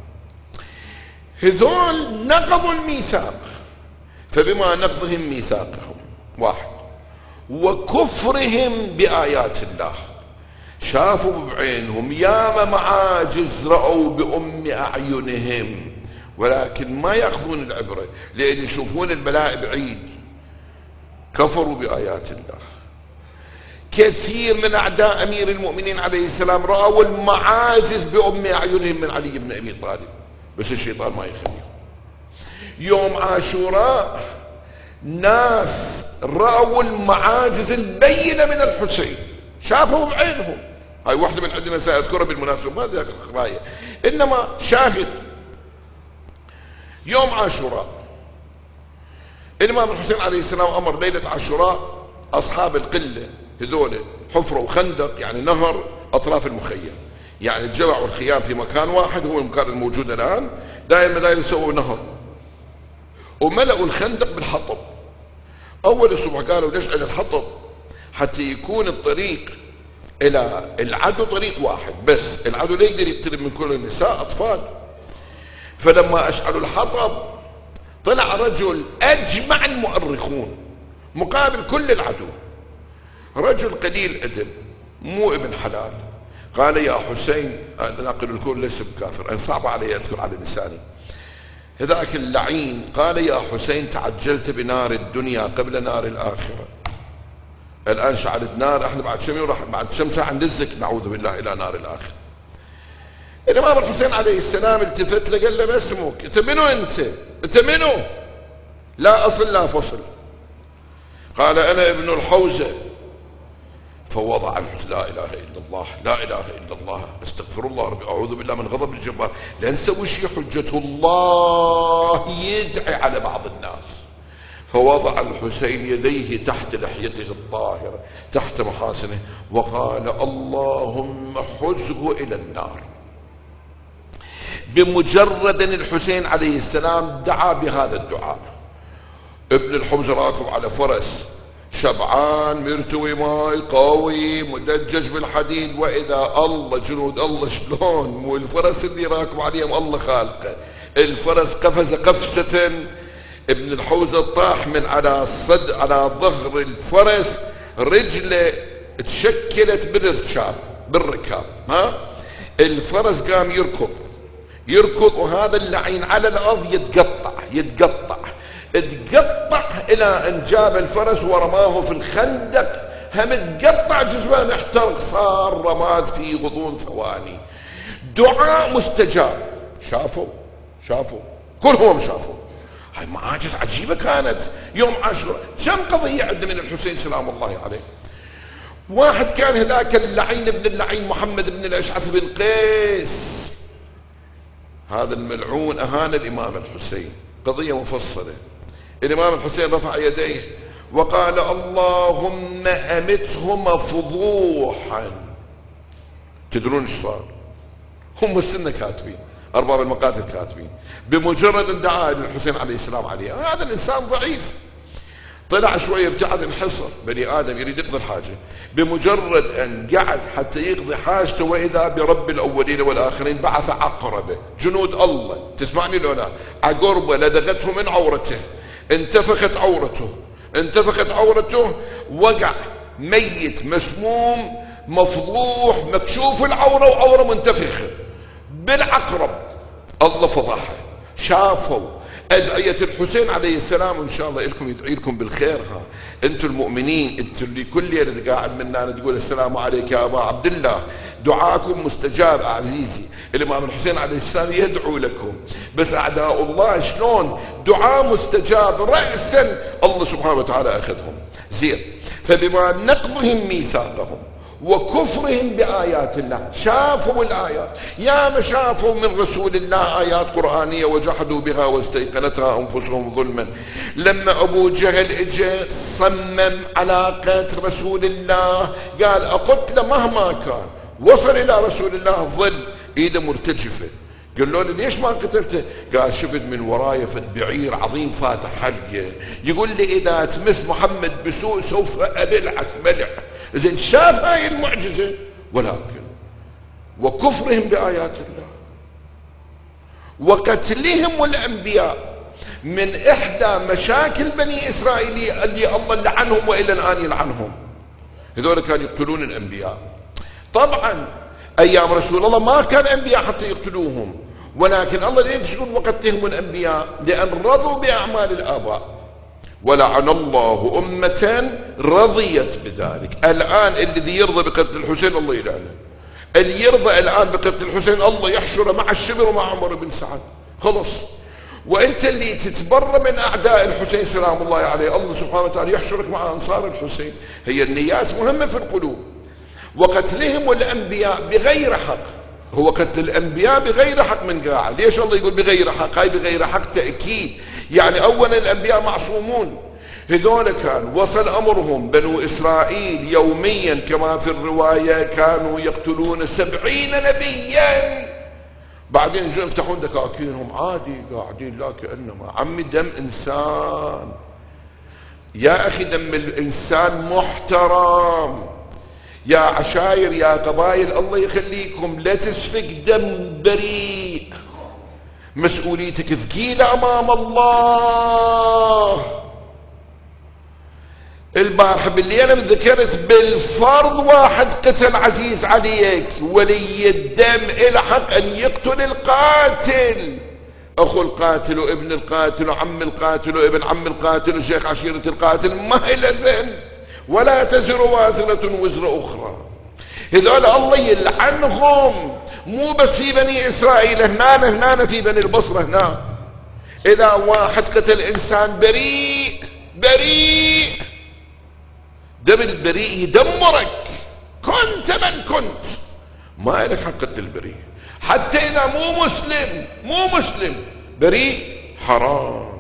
هذول نقضوا الميثاق، فبما نقضهم ميثاقهم واحد وكفرهم بآيات الله، شافوا بعينهم ياما معاجز رأوا بأم أعينهم، ولكن ما يأخذون العبرة لأن يشوفون البلاء بعيد. كفروا بآيات الله. كثير من أعداء أمير المؤمنين عليه السلام رأوا المعاجز بأم أعينهم من علي بن أبي طالب، بس الشيطان ما يخليهم. يوم عاشوراء ناس رأوا المعاجز البينة من الحسين، شافوا بعينهم. هاي واحدة من عندنا سأذكرها بالمناسبة، ما ذاك القراية، إنما شاهد. يوم عاشوراء الإمام الحسين عليه السلام أمر ليلة عاشوراء أصحاب القلة هذول حفروا خندق، يعني نهر أطراف المخيم، يعني تجمعوا الخيام في مكان واحد، هو المكان الموجود الآن، دائما يسووا نهر، وملأوا الخندق بالحطب. أول الصبح قالوا نجعل الحطب حتى يكون الطريق إلى العدو طريق واحد بس، العدو لا يقدر يقترب من كل النساء أطفال. فلما أشعلوا الحطب طلع رجل أجمع المؤرخون مقابل كل العدو، رجل قليل أدب مو ابن حلال. قال يا حسين، ناقل الكون ليس بكافر، أنا صعب علي أذكر على لساني، هذاك اللعين قال يا حسين تعجلت بنار الدنيا قبل نار الآخرة. الآن شعلت نار، احنا بعد شم راح بعد كم ساعة ندزك نعوذ بالله إلى نار الآخرة. الإمام الحسين عليه السلام التفت له قال له ما اسمك؟ أنت منو أنت؟ أنت منو؟ لا أصل لا فصل. قال أنا ابن الحوزة. فوضع لا إله إلا الله، لا إله إلا الله، استغفر الله ربي، أعوذ بالله من غضب الجبار. لا نسوي شيء حجة الله يدعي على بعض الناس. فوضع الحسين يديه تحت لحيته الطاهرة تحت محاسنه وقال اللهم حزه إلى النار. بمجرد أن الحسين عليه السلام دعا بهذا الدعاء، ابن الحوزة راكب على فرس شبعان مرتوي ماي قوي مدجج بالحديد، واذا الله جنود الله شلون مو الفرس اللي راكب عليهم الله خالقه، الفرس قفز قفزة، ابن الحوزة طاح من على على ظهر الفرس، رجله تشكلت بالركاب ها، الفرس قام يركض وهذا اللعين على الارض يتقطع الى ان جاب الفرس ورماه في الخندق، هم تقطع جزوان احترق صار رماد في غضون ثواني. دعاء مستجاب. شافوا كلهم شافوا. هاي معاجز عجيبة كانت يوم عاشوراء. كم قضية عندنا من الحسين سلام الله عليه. واحد كان هذاك اللعين ابن اللعين محمد بن الاشعث بن قيس، هذا الملعون اهان الامام الحسين، قضية مفصلة. الامام الحسين رفع يديه وقال اللهم امته مفضوحا. تدرون ايش صار؟ هم السنة كاتبين، ارباب المقاتل كاتبين، بمجرد ان دعا الحسين عليه السلام عليه، هذا الانسان ضعيف طلع شوية ابتعد انحصر، بني ادم يريد يقضي الحاجة، بمجرد ان قعد حتى يقضي حاجته واذا برب الاولين والاخرين بعث عقربة جنود الله، تسمعني لو لا؟ عقربة لدغته من عورته، انتفخت عورته، وقع ميت مسموم مفضوح مكشوف العورة وعورة منتفخة. بالعقرب. الله فضحه. شافوا أدعية الحسين عليه السلام، وإن شاء الله إلكم يدعي لكم بالخير. أنتم المؤمنين، أنتم اللي كل ليلة قاعد منا تقول السلام عليك يا أبا عبد الله، دعاكم مستجاب عزيزي. الإمام الحسين عليه السلام يدعو لكم، بس أعداء الله شلون دعاء مستجاب رأسا الله سبحانه وتعالى أخذهم. زين، فبما نقضهم ميثاقهم وكفرهم بآيات الله، شافوا الآيات، يا ما شافوا من رسول الله آيات قرآنية وجحدوا بها واستيقنتها أنفسهم ظلما. لما أبو جهل اجى صمم على قتل رسول الله، قال أقتل مهما كان، وصل إلى رسول الله ظل إيده مرتجفة. قال له ليش ما قتلته؟ قال شفت من وراي فد بعير عظيم فاتح حلقه يقول لي إذا تمس محمد بسوء سوف أبلعك بلع. إذن شاف هاي المعجزة، ولكن وكفرهم بآيات الله وقتلهم الأنبياء من إحدى مشاكل بني إسرائيل اللي الله لعنهم وإلى الآن يلعنهم. هذول كانوا يقتلون الأنبياء. طبعا أيام رسول الله ما كان أنبياء حتى يقتلوهم، ولكن الله ليش يقول وقتلهم الأنبياء؟ لأن رضوا بأعمال الآباء. ولعن الله أمة رضيت بذلك. الآن الذي يرضى بقتل الحسين الله يلعنه، اللي يرضى الآن بقتل الحسين الله يحشره مع الشبر ومع عمر بن سعد. خلص. وانت اللي تتبرى من أعداء الحسين سلام الله عليه الله سبحانه وتعالى يحشرك مع أنصار الحسين. هي النيات مهمة في القلوب. وقتلهم الأنبياء بغير حق، هو قتل الأنبياء بغير حق من قاعد. ليش الله يقول بغير حق؟ هاي بغير حق تأكيد، يعني أولا الأنبياء معصومون. هذول كان وصل أمرهم بنو إسرائيل يوميا كما في الرواية كانوا يقتلون 70 نبيا. بعدين يجوا يفتحون دكاكينهم عادي قاعدين لا كأنما. عمي دم إنسان يا أخي، دم الإنسان محترم. يا عشاير يا قبائل الله يخليكم لا تسفك دم بريء، مسؤوليتك ثقيلة أمام الله. البارحة بالليل أنا ذكرت بالفرض واحد قتل عزيز عليك، ولي الدم إلى حق أن يقتل القاتل، أخو القاتل وابن القاتل وعم القاتل وابن عم القاتل وشيخ عشيرة القاتل، ما إلى ذنب، ولا تزر وازرة وزر أخرى. هذول الله يلعنهم، مو بس في بني إسرائيل، هنا في بني البصرة هنا. إذا واحد قتل إنسان بريء دم البريء يدمرك، كنت من كنت، ما لك حق قتل البريء. حتى إذا مو مسلم بريء حرام.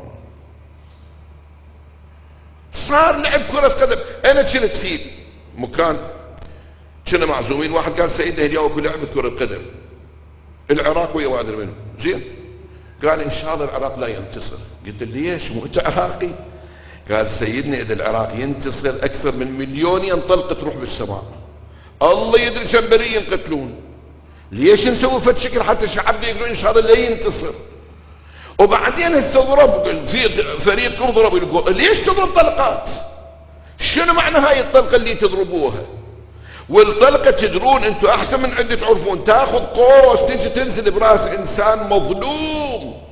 صار لعب كرة قدم. أنا كنت في مكان كنا معزومين، واحد قال سيدنا اليوم لعبة كرة قدم العراق ويا وادر منه. زين، قال إن شاء الله العراق لا ينتصر. قلت له ليش؟ مو أنت عراقي؟ قال سيدنا إذا العراق ينتصر أكثر من 1,000,000 ينطلق تروح بالسماء، الله يدري كم بريء ينقتلون. ليش نسوي فد شكل حتى شعبنا يقولون إن شاء الله لا ينتصر؟ وبعدين استضرب في فريق يضرب يقول ليش تضرب طلقات؟ شنو معنى هاي الطلقة اللي تضربوها؟ والطلقة تدرون انتم احسن من عندي تعرفون، تاخذ قوس تجي تنزل براس انسان مظلوم.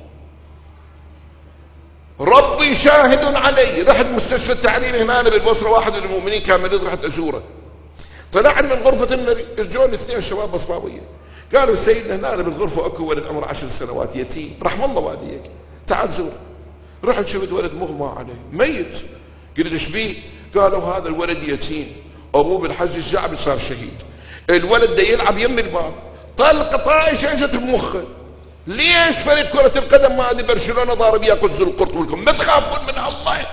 ربي شاهد علي. رحت مستشفى التعليم هنا بالبصرة، واحد من المؤمنين كان مريض رحت ازوره، طلعت من غرفة المريض اجوني 2 شباب بصراوية قالوا سيدنا هنا بالغرفة اكو ولد عمره 10 سنوات يتيم، رحم الله والديك تعال زوره. رحت شفت ولد مغمى عليه ميت. قلت ايش بيه؟ قالوا هذا الولد يتيم، ابوه بالحج الشعبي صار شهيد، الولد ده يلعب يم الباب، طلقه طائشه اجت بمخه. ليش فريق كرة القدم ما ادري برشلونة ضارب ياكل ذو القرط ولكم ما تخافون من الله؟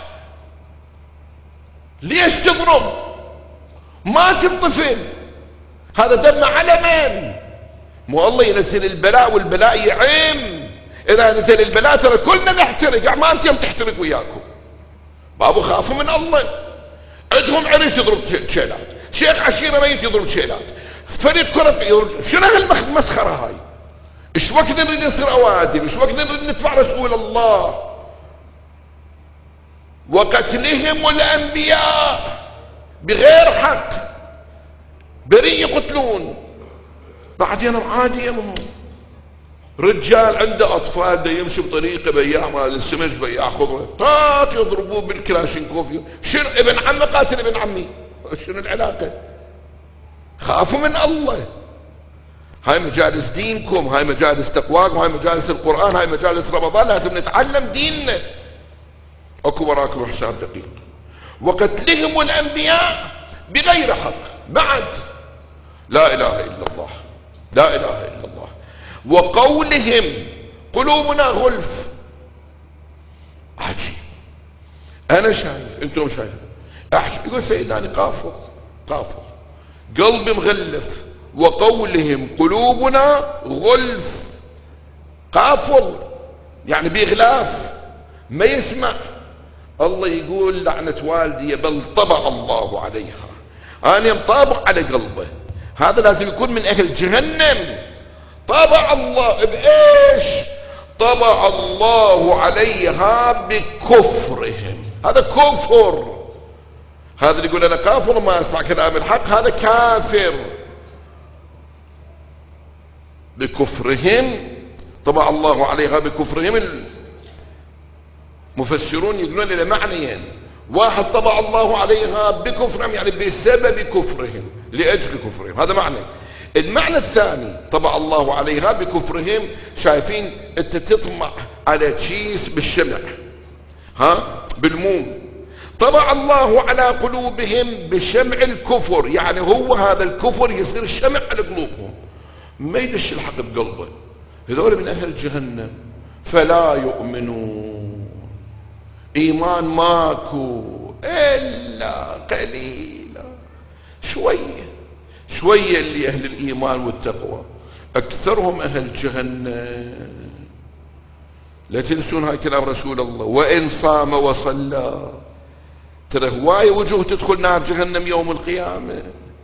ليش تضرب؟ مات الطفل، هذا دم على من؟ مو الله ينزل البلاء والبلاء يعم. اذا نزل البلاء ترى كلنا نحترق، اعمالكم تحترق وياكم. بابو خافوا من الله. عندهم عريس يضرب تشيلات، شيخ عشيرة ميت يضرب تشيلات، فريق كرة يضرب. شنو هالمسخرة هاي؟ ايش وقت نريد نصير اوادم؟ ايش وقت نريد نتبع رسول الله؟ وقتلهم الانبياء بغير حق بريء يقتلون. بعدين عادي يا مهم رجال عنده اطفال دا يمشي بطريقه بياع مال السمج بياع خضره طاق يضربوه بالكلاشينكوف. شنو ابن عمي قاتل ابن عمي؟ شنو العلاقه؟ خافوا من الله. هاي مجالس دينكم، هاي مجالس تقواكم، هاي مجالس القرآن، هاي مجالس رمضان، لازم نتعلم ديننا. اكو وراكم حساب دقيق. وقتلهم الانبياء بغير حق بعد. لا اله الا الله، لا اله الا الله. وقولهم قلوبنا غلف. عجيب. انا شايف انتم شايفين. يقول سيدنا قافل قافل قلبي مغلف. وقولهم قلوبنا غلف. قافل يعني بغلاف ما يسمع. الله يقول لعنة والدي بل طبع الله عليها. انا مطابق على قلبه. هذا لازم يكون من اهل جهنم. طبع الله بايش؟ طبع الله عليها بكفرهم. هذا كفر. هذا اللي يقول انا كافر وما اسمع كلام الحق هذا كافر. بكفرهم طبع الله عليها بكفرهم. المفسرون يقولون الى معنيين. واحد طبع الله عليها بكفرهم يعني بسبب كفرهم، لاجل كفرهم، هذا معنى. المعنى الثاني طبع الله عليها بكفرهم، شايفين انت تطمع على تشيس بالشمع، بالموم. طبع الله على قلوبهم بشمع الكفر، يعني هو هذا الكفر يصير شمع على قلوبهم، ما يدش الحق بقلبه. هذول من اهل جهنم فلا يؤمنون. ايمان ماكو الا قليلا، شوية اللي اهل الايمان والتقوى، اكثرهم اهل جهنم. لا تنسون هاي كلام رسول الله، وان صام وصلى. ترى هواية وجوه تدخل نار جهنم يوم القيامة.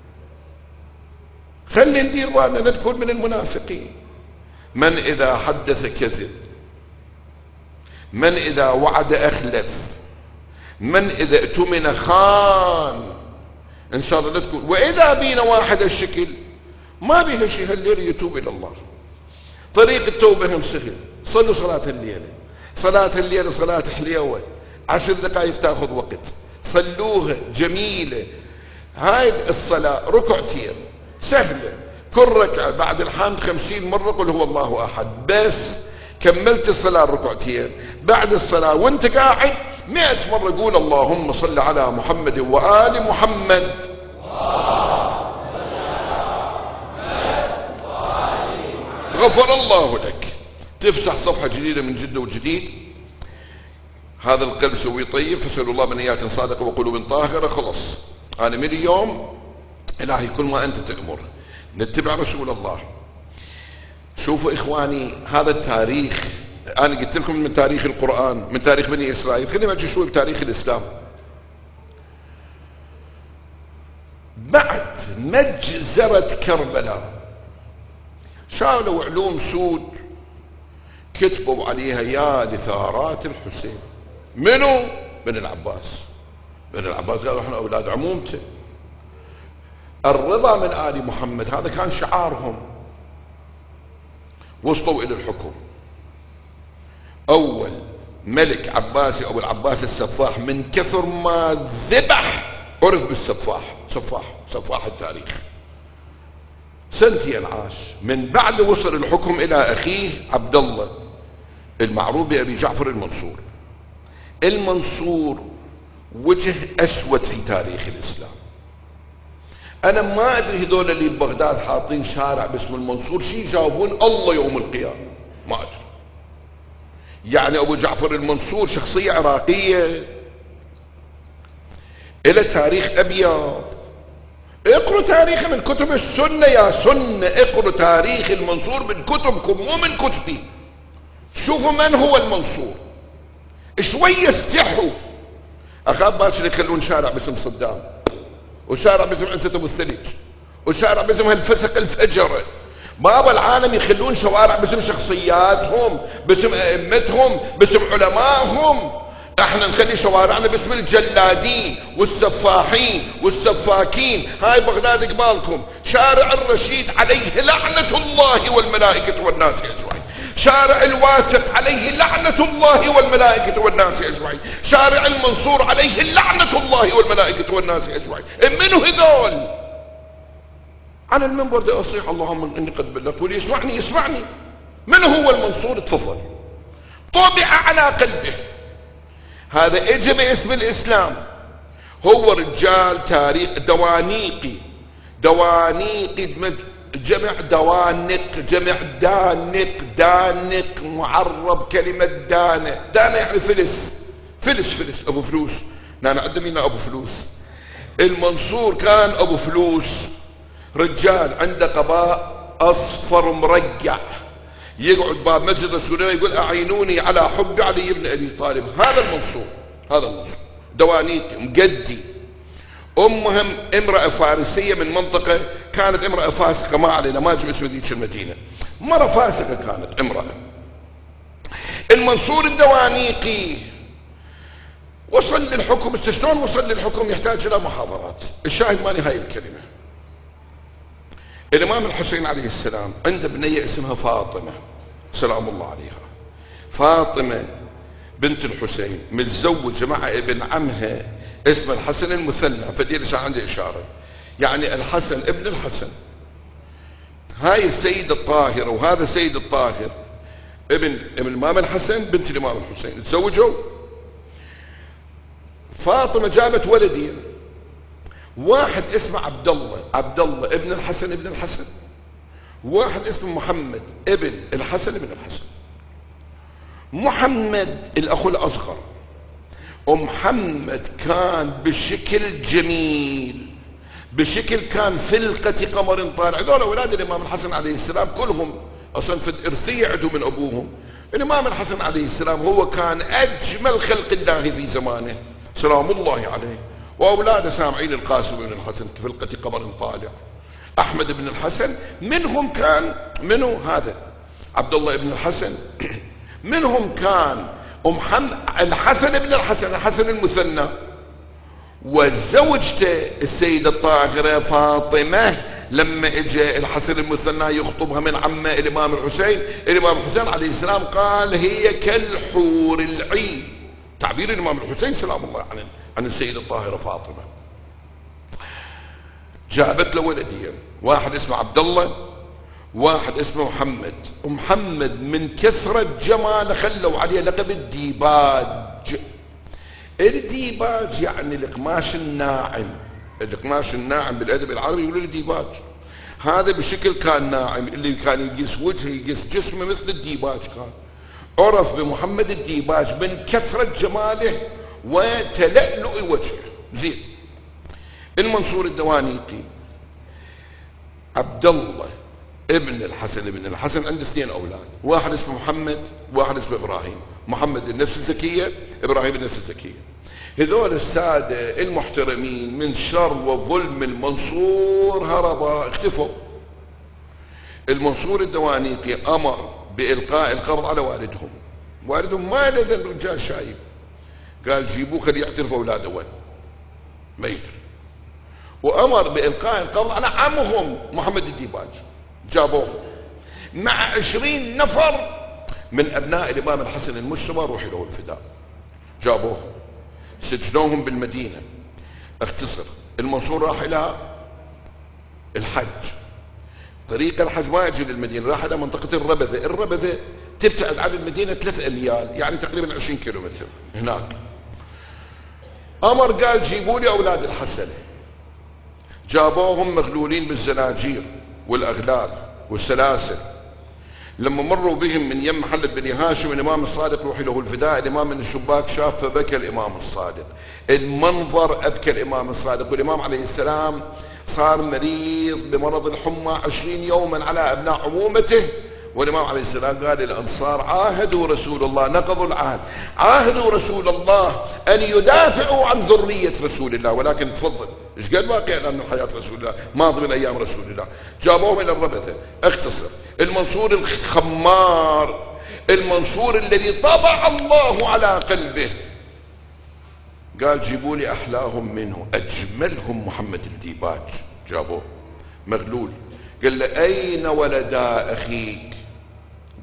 خلي ندير بالنا ندخل من المنافقين. من اذا حدث كذب، من اذا وعد اخلف، من اذا اؤتمن خان. ان شاء الله لا تكون. واذا بينا واحد الشكل ما بيها شيء هالليل يتوب الى الله. طريق التوبة هم سهل. صلوا صلاة الليلة. صلاة الليلة صلاة حليوة، 10 دقائق تاخذ وقت، صلوها جميلة. هاي الصلاة ركعتين سهلة، كل ركعة بعد الحمد 50 مرة قل هو الله احد. بس كملت الصلاة ركعتين، بعد الصلاة وانت قاعد 100 مرة قول اللهم صل على محمد وآل محمد. غفر الله لك. تفتح صفحة جديدة من جد وجديد. هذا القلب سوي طيب، فسألوا الله بنيات صادقة وقلوب طاهرة. خلص انا من اليوم الهي كل ما انت تأمر نتبع رسول الله. شوفوا اخواني هذا التاريخ، انا قلت لكم من تاريخ القرآن، من تاريخ بني اسرائيل. خلينا نجي شوي بتاريخ الاسلام. بعد مجزرة كربلاء شالوا علوم سود كتبوا عليها يا لثارات الحسين. منو؟ بن العباس. بن العباس قالوا احنا اولاد عمومته. الرضا من آل محمد هذا كان شعارهم. وصلوا الى الحكم. اول ملك عباسي ابو العباس السفاح، من كثر ما ذبح عرف بالسفاح. سفاح التاريخ. سنتين عاش. من بعد وصل الحكم الى اخيه عبد الله المعروف بابي جعفر المنصور. المنصور وجه اسود في تاريخ الاسلام. انا ما ادري هذول اللي ببغداد حاطين شارع باسم المنصور شي يجاوبون الله يوم القيامة، ما ادري. يعني ابو جعفر المنصور شخصية عراقية الى تاريخ ابيض. اقروا تاريخ من كتب السنة يا سنة، اقروا تاريخ المنصور من كتبكم مو من كتبي. شوفوا من هو المنصور. شوية استحوا. اخاف باكر يخلون شارع باسم صدام، وشارع باسم عنسة ابو الثلج، وشارع باسم هالفسق الفجرة. بابا العالم يخلون شوارع باسم شخصياتهم، باسم ائمتهم، باسم علمائهم. احنا نخلي شوارعنا باسم الجلادين والسفاحين والسفاكين. هاي بغداد قبالكم شارع الرشيد عليه لعنة الله والملائكة والناس اجمعين. شارع الواثق عليه لعنة الله والملائكة والناس أجمعين، شارع المنصور عليه لعنة الله والملائكة والناس أجمعين. منو هذول؟ على المنبر ده أصيح اللهم إني قد بلغت، واللي يسمعني يسمعني. من هو المنصور؟ تفضل. طبع على قلبه، هذا اجى باسم الإسلام، هو رجال تاريخ دوانيقي، جمع دوانق، جمع دانق معرب كلمة دانة يعني فلس ابو فلوس. نحن عندنا ابو فلوس. المنصور كان ابو فلوس، رجال عنده قباء اصفر مرقع، يقعد باب مسجد رسول الله يقول اعينوني على حب علي بن ابي طالب. هذا المنصور دوانيقي مقدي. امهم امرأة فارسية من منطقة، كانت امرأة فاسقة، ما علينا، ما اجيب اسم ذيك المدينة، مرة فاسقة كانت امرأة. المنصور الدوانيقي وصل للحكم. شلون وصل للحكم؟ يحتاج الى محاضرات. الشاهد مالي هاي الكلمة. الامام الحسين عليه السلام عنده بنية اسمها فاطمة سلام الله عليها. فاطمة بنت الحسين متزوجة مع ابن عمها اسمه الحسن المثنى، فدي لسان عندي اشارة، يعني الحسن ابن الحسن. هاي السيدة الطاهرة وهذا السيد الطاهر ابن الامام الحسن بنت الامام الحسين تزوجوا. فاطمة جابت ولدين، واحد اسمه عبد الله ابن الحسن، واحد اسمه محمد ابن الحسن ابن الحسن. محمد الاخو الاصغر، ومحمد كان بشكل جميل، بشكل كان فلقة قمر طالع. هذول اولاد الامام الحسن عليه السلام كلهم اصلا في الارثية عندهم من ابوهم. الامام الحسن عليه السلام هو كان اجمل خلق الله في زمانه سلام الله عليه، واولاده سامعين القاسم بن الحسن كفلقة قمر طالع. احمد بن الحسن منهم كان منو هذا عبد الله بن الحسن، منهم كان الحسن بن الحسن المثنى، وزوجته السيدة الطاهرة فاطمة لما اجى الحسن المثنى يخطبها من عمه الامام الحسين. الامام الحسين عليه السلام قال هي كالحور العين، تعبير الامام الحسين سلام الله عن السيدة الطاهرة فاطمة. جابت له ولدين، واحد اسمه عبد الله، واحد اسمه محمد. ومحمد من كثرة جماله خلوا عليه لقب الديباج. الديباج يعني القماش الناعم، القماش الناعم بالادب العربي يقولوا له ديباج. هذا بشكل كان ناعم، اللي كان يقيس وجهه يقيس جسمه مثل الديباج. كان عرف بمحمد الديباج من كثرة جماله وتلألؤ وجهه. زين. المنصور الدوانيقي عبد الله ابن الحسن عنده اثنين اولاد، واحد اسمه محمد واحد اسمه ابراهيم. محمد النفس الزكية، ابراهيم النفس الزكية. هذول السادة المحترمين من شر وظلم المنصور هربا، اختفوا. المنصور الدوانيقي امر بالقاء القبض على والدهم ما لذا الرجال شايب، قال جيبوه خليه يعترف اولاده وين ما يدري. وامر بالقاء القبض على عمهم محمد الديباج، جابوه مع 20 نفر من ابناء الامام الحسن المجتبى روحي له الفداء. جابوه سجنوهم بالمدينة. اختصر، المنصور راح الى الحج، طريق الحج ما يجي للمدينة، راح الى منطقة الربذة تبتعد عن المدينة 3 أميال، يعني تقريبا 20 كيلومتر هناك. امر قال جيبوا لي اولاد الحسن. جابوهم مغلولين بالزناجير والاغلال والسلاسل. لما مروا بهم من يم محلة بني هاشم الامام الصادق روحي له الفداء، الامام من الشباك شاف فبكى الامام الصادق. المنظر ابكى الامام الصادق. والامام عليه السلام صار مريض بمرض الحمى 20 يوما على ابناء عمومته. والامام عليه السلام قال الانصار عاهدوا رسول الله، نقضوا العهد، عاهدوا رسول الله ان يدافعوا عن ذرية رسول الله، ولكن تفضل ايش قد باقي من حياة رسول الله ماضي من ايام رسول الله. جابوهم الى الربذة. اختصر، المنصور الخمار، المنصور الذي طبع الله على قلبه، قال جيبوا لي احلاهم منه، اجملهم محمد الديباج. جابوه مغلول، قال له اين ولدا اخيك؟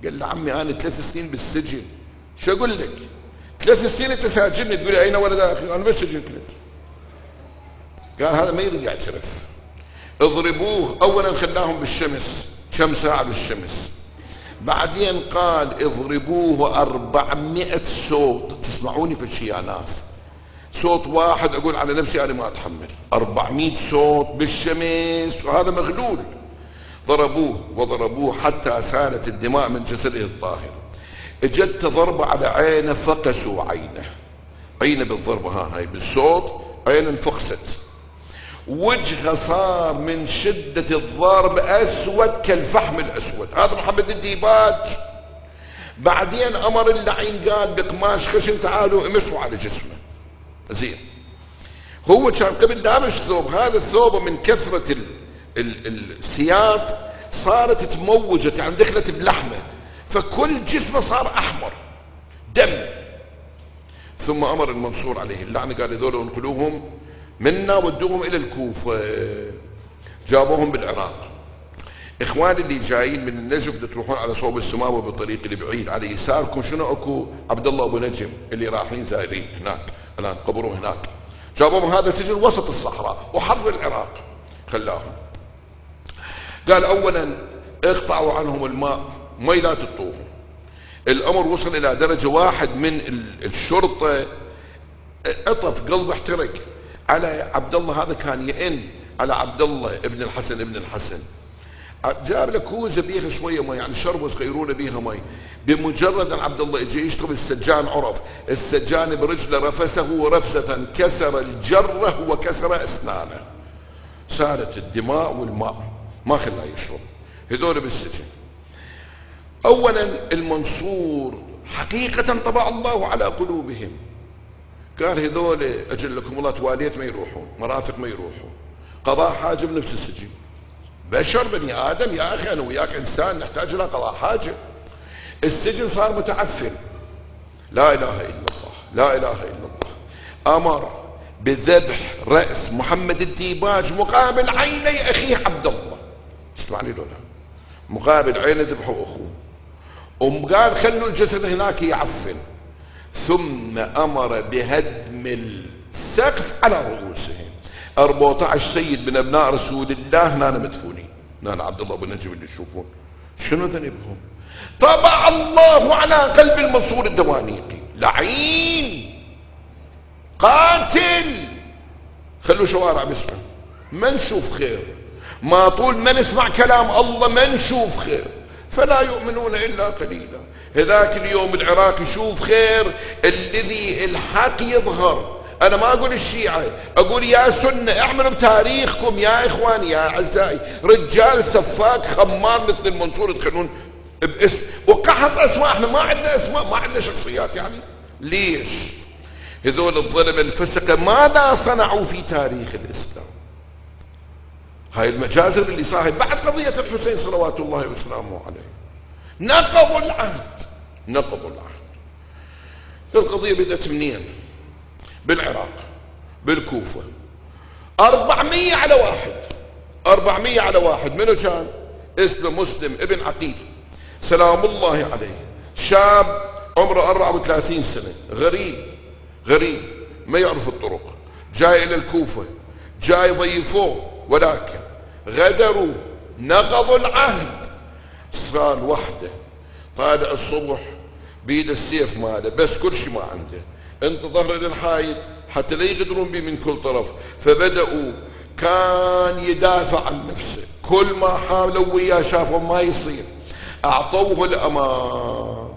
قال له عمي انا 3 سنين بالسجن، شو اقول لك؟ 3 سنين انت ساجني تقول اين ولد اخي؟ انا بالسجن كنت. قال هذا ما يريد يعترف. اضربوه. اولا خلاهم بالشمس كم ساعة بالشمس، بعدين قال اضربوه 400 صوت. تسمعوني في الشيء يا ناس؟ صوت واحد اقول على نفسي انا ما اتحمل، 400 صوت بالشمس وهذا مغلول. ضربوه وضربوه حتى سالت الدماء من جسده الطاهر. اجت ضربة على عينه فقسوا عينه بالضربة هاي بالصوت، عينه انفقست. وجهه صار من شدة الضرب اسود كالفحم الاسود. هذا محمد الديباج. بعدين امر اللعين قال بقماش خشن تعالوا امسوا على جسمه. زين، هو كان قبل لابس ثوب، هذا الثوب من كثرة السياط صارت تموجت، يعني دخلت بلحمه، فكل جسمه صار احمر دم. ثم امر المنصور عليه اللعنة قال هذول انقلوهم منا ودوهم الى الكوفة. جابوهم بالعراق. اخواني اللي جايين من النجف تروحون على صوب السماوة بالطريق اللي بعيد، على يساركم شنو اكو؟ عبد الله ابو نجم اللي رايحين زايرين هناك الان قبروه هناك. جابوهم هذا سجن وسط الصحراء وحر العراق خلاهم. قال اولا اقطعوا عنهم الماء، مي لا تطوفوا. الامر وصل الى درجة واحد من الشرطة عطف قلبه احترق على عبد الله. هذا كان يئن على عبد الله ابن الحسن جاب له كوزه بيها شويه مي، يعني شربوا صغيرونه بيها مي. بمجرد ان عبد الله يجي يشرب السجان عرف السجان برجله رفسه رفسه كسر الجره وكسر اسنانه. سالت الدماء والماء ما خلاه يشرب. هذول بالسجن. اولا المنصور حقيقه طبع الله على قلوبهم. قال هذول اجل لكم الله تواليت ما يروحون، مرافق ما يروحون، قضاء حاجه بنفس السجن. بشر بني ادم يا اخي، انا وياك انسان نحتاج الى قضاء حاجه. السجن صار متعفن. لا اله الا الله، لا اله الا الله. امر بذبح راس محمد الديباج مقابل عيني اخيه عبد الله. اسمعني لولا مقابل عينه ذبحوا اخوه، وقال خلوا الجسد هناك يعفن. ثم امر بهدم السقف على رؤوسهم. 14 سيد من ابناء رسول الله هنا مدفونين. هنا عبد الله بن نجم اللي تشوفون شنو ذنبهم؟ طبع الله على قلب المنصور الدوانيقي. لعين قاتل. خلوا شوارع باسمه، ما نشوف خير. ما طول ما نسمع كلام الله ما نشوف خير. فلا يؤمنون الا قليلا. هذاك اليوم العراق يشوف خير الذي الحق يظهر. انا ما اقول الشيعة، اقول يا سنة اعملوا بتاريخكم يا اخواني يا اعزائي. رجال سفاك خمار مثل المنصور تخلون باسم وقحط اسماء. احنا ما عندنا اسماء، ما عندنا شخصيات. يعني ليش؟ هذول الظلم الفسقة ماذا صنعوا في تاريخ الاسلام؟ هاي المجازر اللي صاحب بعد قضية الحسين صلوات الله وسلامه عليه نقضوا العهد. نقضوا العهد. القضية بدأت منين؟ بالعراق بالكوفة. 400 على واحد. 400 على واحد. منو كان؟ اسمه مسلم ابن عقيل سلام الله عليه. شاب عمره 34 سنة، غريب ما يعرف الطرق، جاي الى الكوفة، جاي ضيفوه، ولكن غدروا نقضوا العهد. صار وحده طالع الصبح بيد السيف ماله، بس كل شيء ما عنده. انت ظهر للحايط حتى لا يغدرون به من كل طرف. فبدأوا كان يدافع عن نفسه. كل ما حاولوا وياه شافوا ما يصير، اعطوه الامان.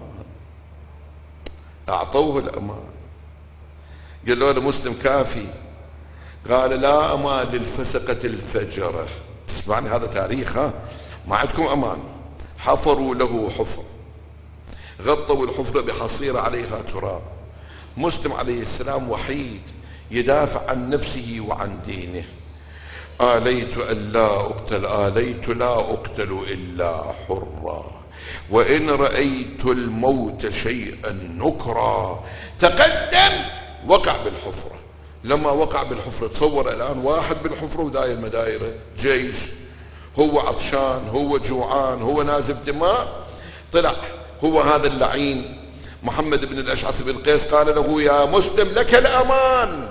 اعطوه الامان. قالوا له مسلم كافي. قال لا امان للفسقة الفجرة. تسمعني هذا تاريخ، ها ما عندكم امان. حفروا له حفر، غطوا الحفرة بحصيرة عليها تراب. مسلم عليه السلام وحيد يدافع عن نفسه وعن دينه. آليت أن لا أقتل، آليت لا أقتل إلا حرا، وإن رأيت الموت شيئا نكرا. تقدم وقع بالحفرة. لما وقع بالحفرة تصور الآن واحد بالحفرة وداير مدايرة جيش، هو عطشان، هو جوعان، هو نازف دماء. طلع هو هذا اللعين محمد بن الأشعث بن قيس، قال له يا مسلم لك الأمان،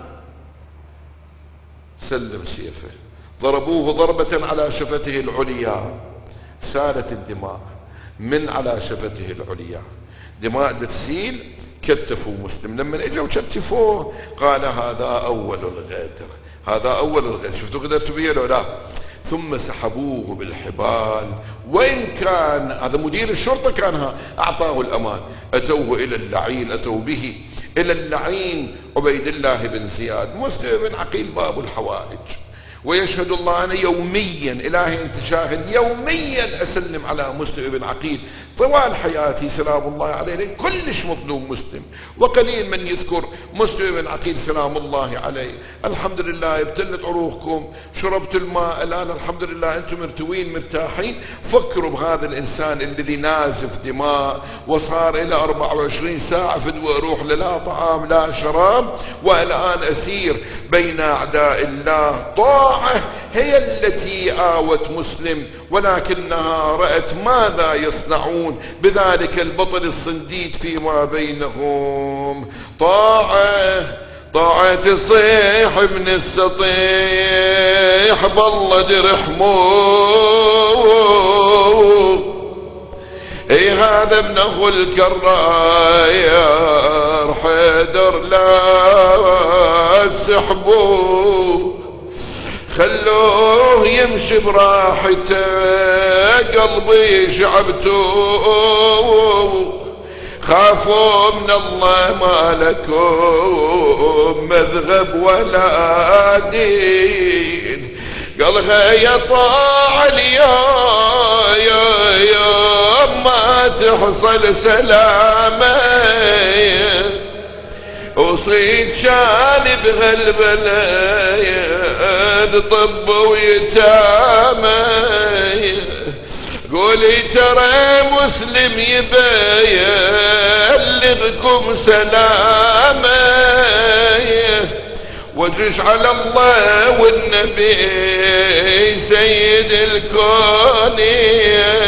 سلم سيفه، ضربوه ضربة على شفته العليا، سالت الدماء من على شفته العليا، دماء تسيل، كتفوا مسلم. لما اجوا كتفوه قال هذا أول الغدر، هذا أول الغدر. شفتوا قدرتوا بيه لو لا؟ ثم سحبوه بالحبال، وإن كان هذا مدير الشرطة كانها أعطاه الأمان. أتوه إلى اللعين، أتوا به إلى اللعين عبيد الله بن زياد، مسلم بن عقيل باب الحوائج، ويشهد الله أنا يوميا، إلهي أنت شاهد، يوميا أسلم على مسلم بن عقيل طوال حياتي سلام الله عليه، كلش مظلوم مسلم، وقليل من يذكر مسلم بن عقيل سلام الله عليه. الحمد لله ابتلت عروقكم، شربت الماء الآن الحمد لله أنتم مرتوين مرتاحين. فكروا بهذا الإنسان الذي نازف دماء وصار إلى 24 ساعة فدوى روح، لا طعام لا شراب، والآن أسير بين أعداء الله. طاعة هي التي آوت مسلم، ولكنها رأت ماذا يصنعون بذلك البطل الصنديد فيما بينهم. طاعة تصيح من السطيح بالله درحموه، اي هذا ابن اخو الكراير حيدر لا تسحبوه، خلوه يمشي براحته قلبي شعبتوه، خافوا من الله ما لكم مذهب ولا دين، قالها يا طاع اليوم ما تحصل سلامه، وصيد شان بهالبلد طب ويتامى، قولي ترى مسلم يبلغكم سلامه، وجش على الله والنبي سيد الكون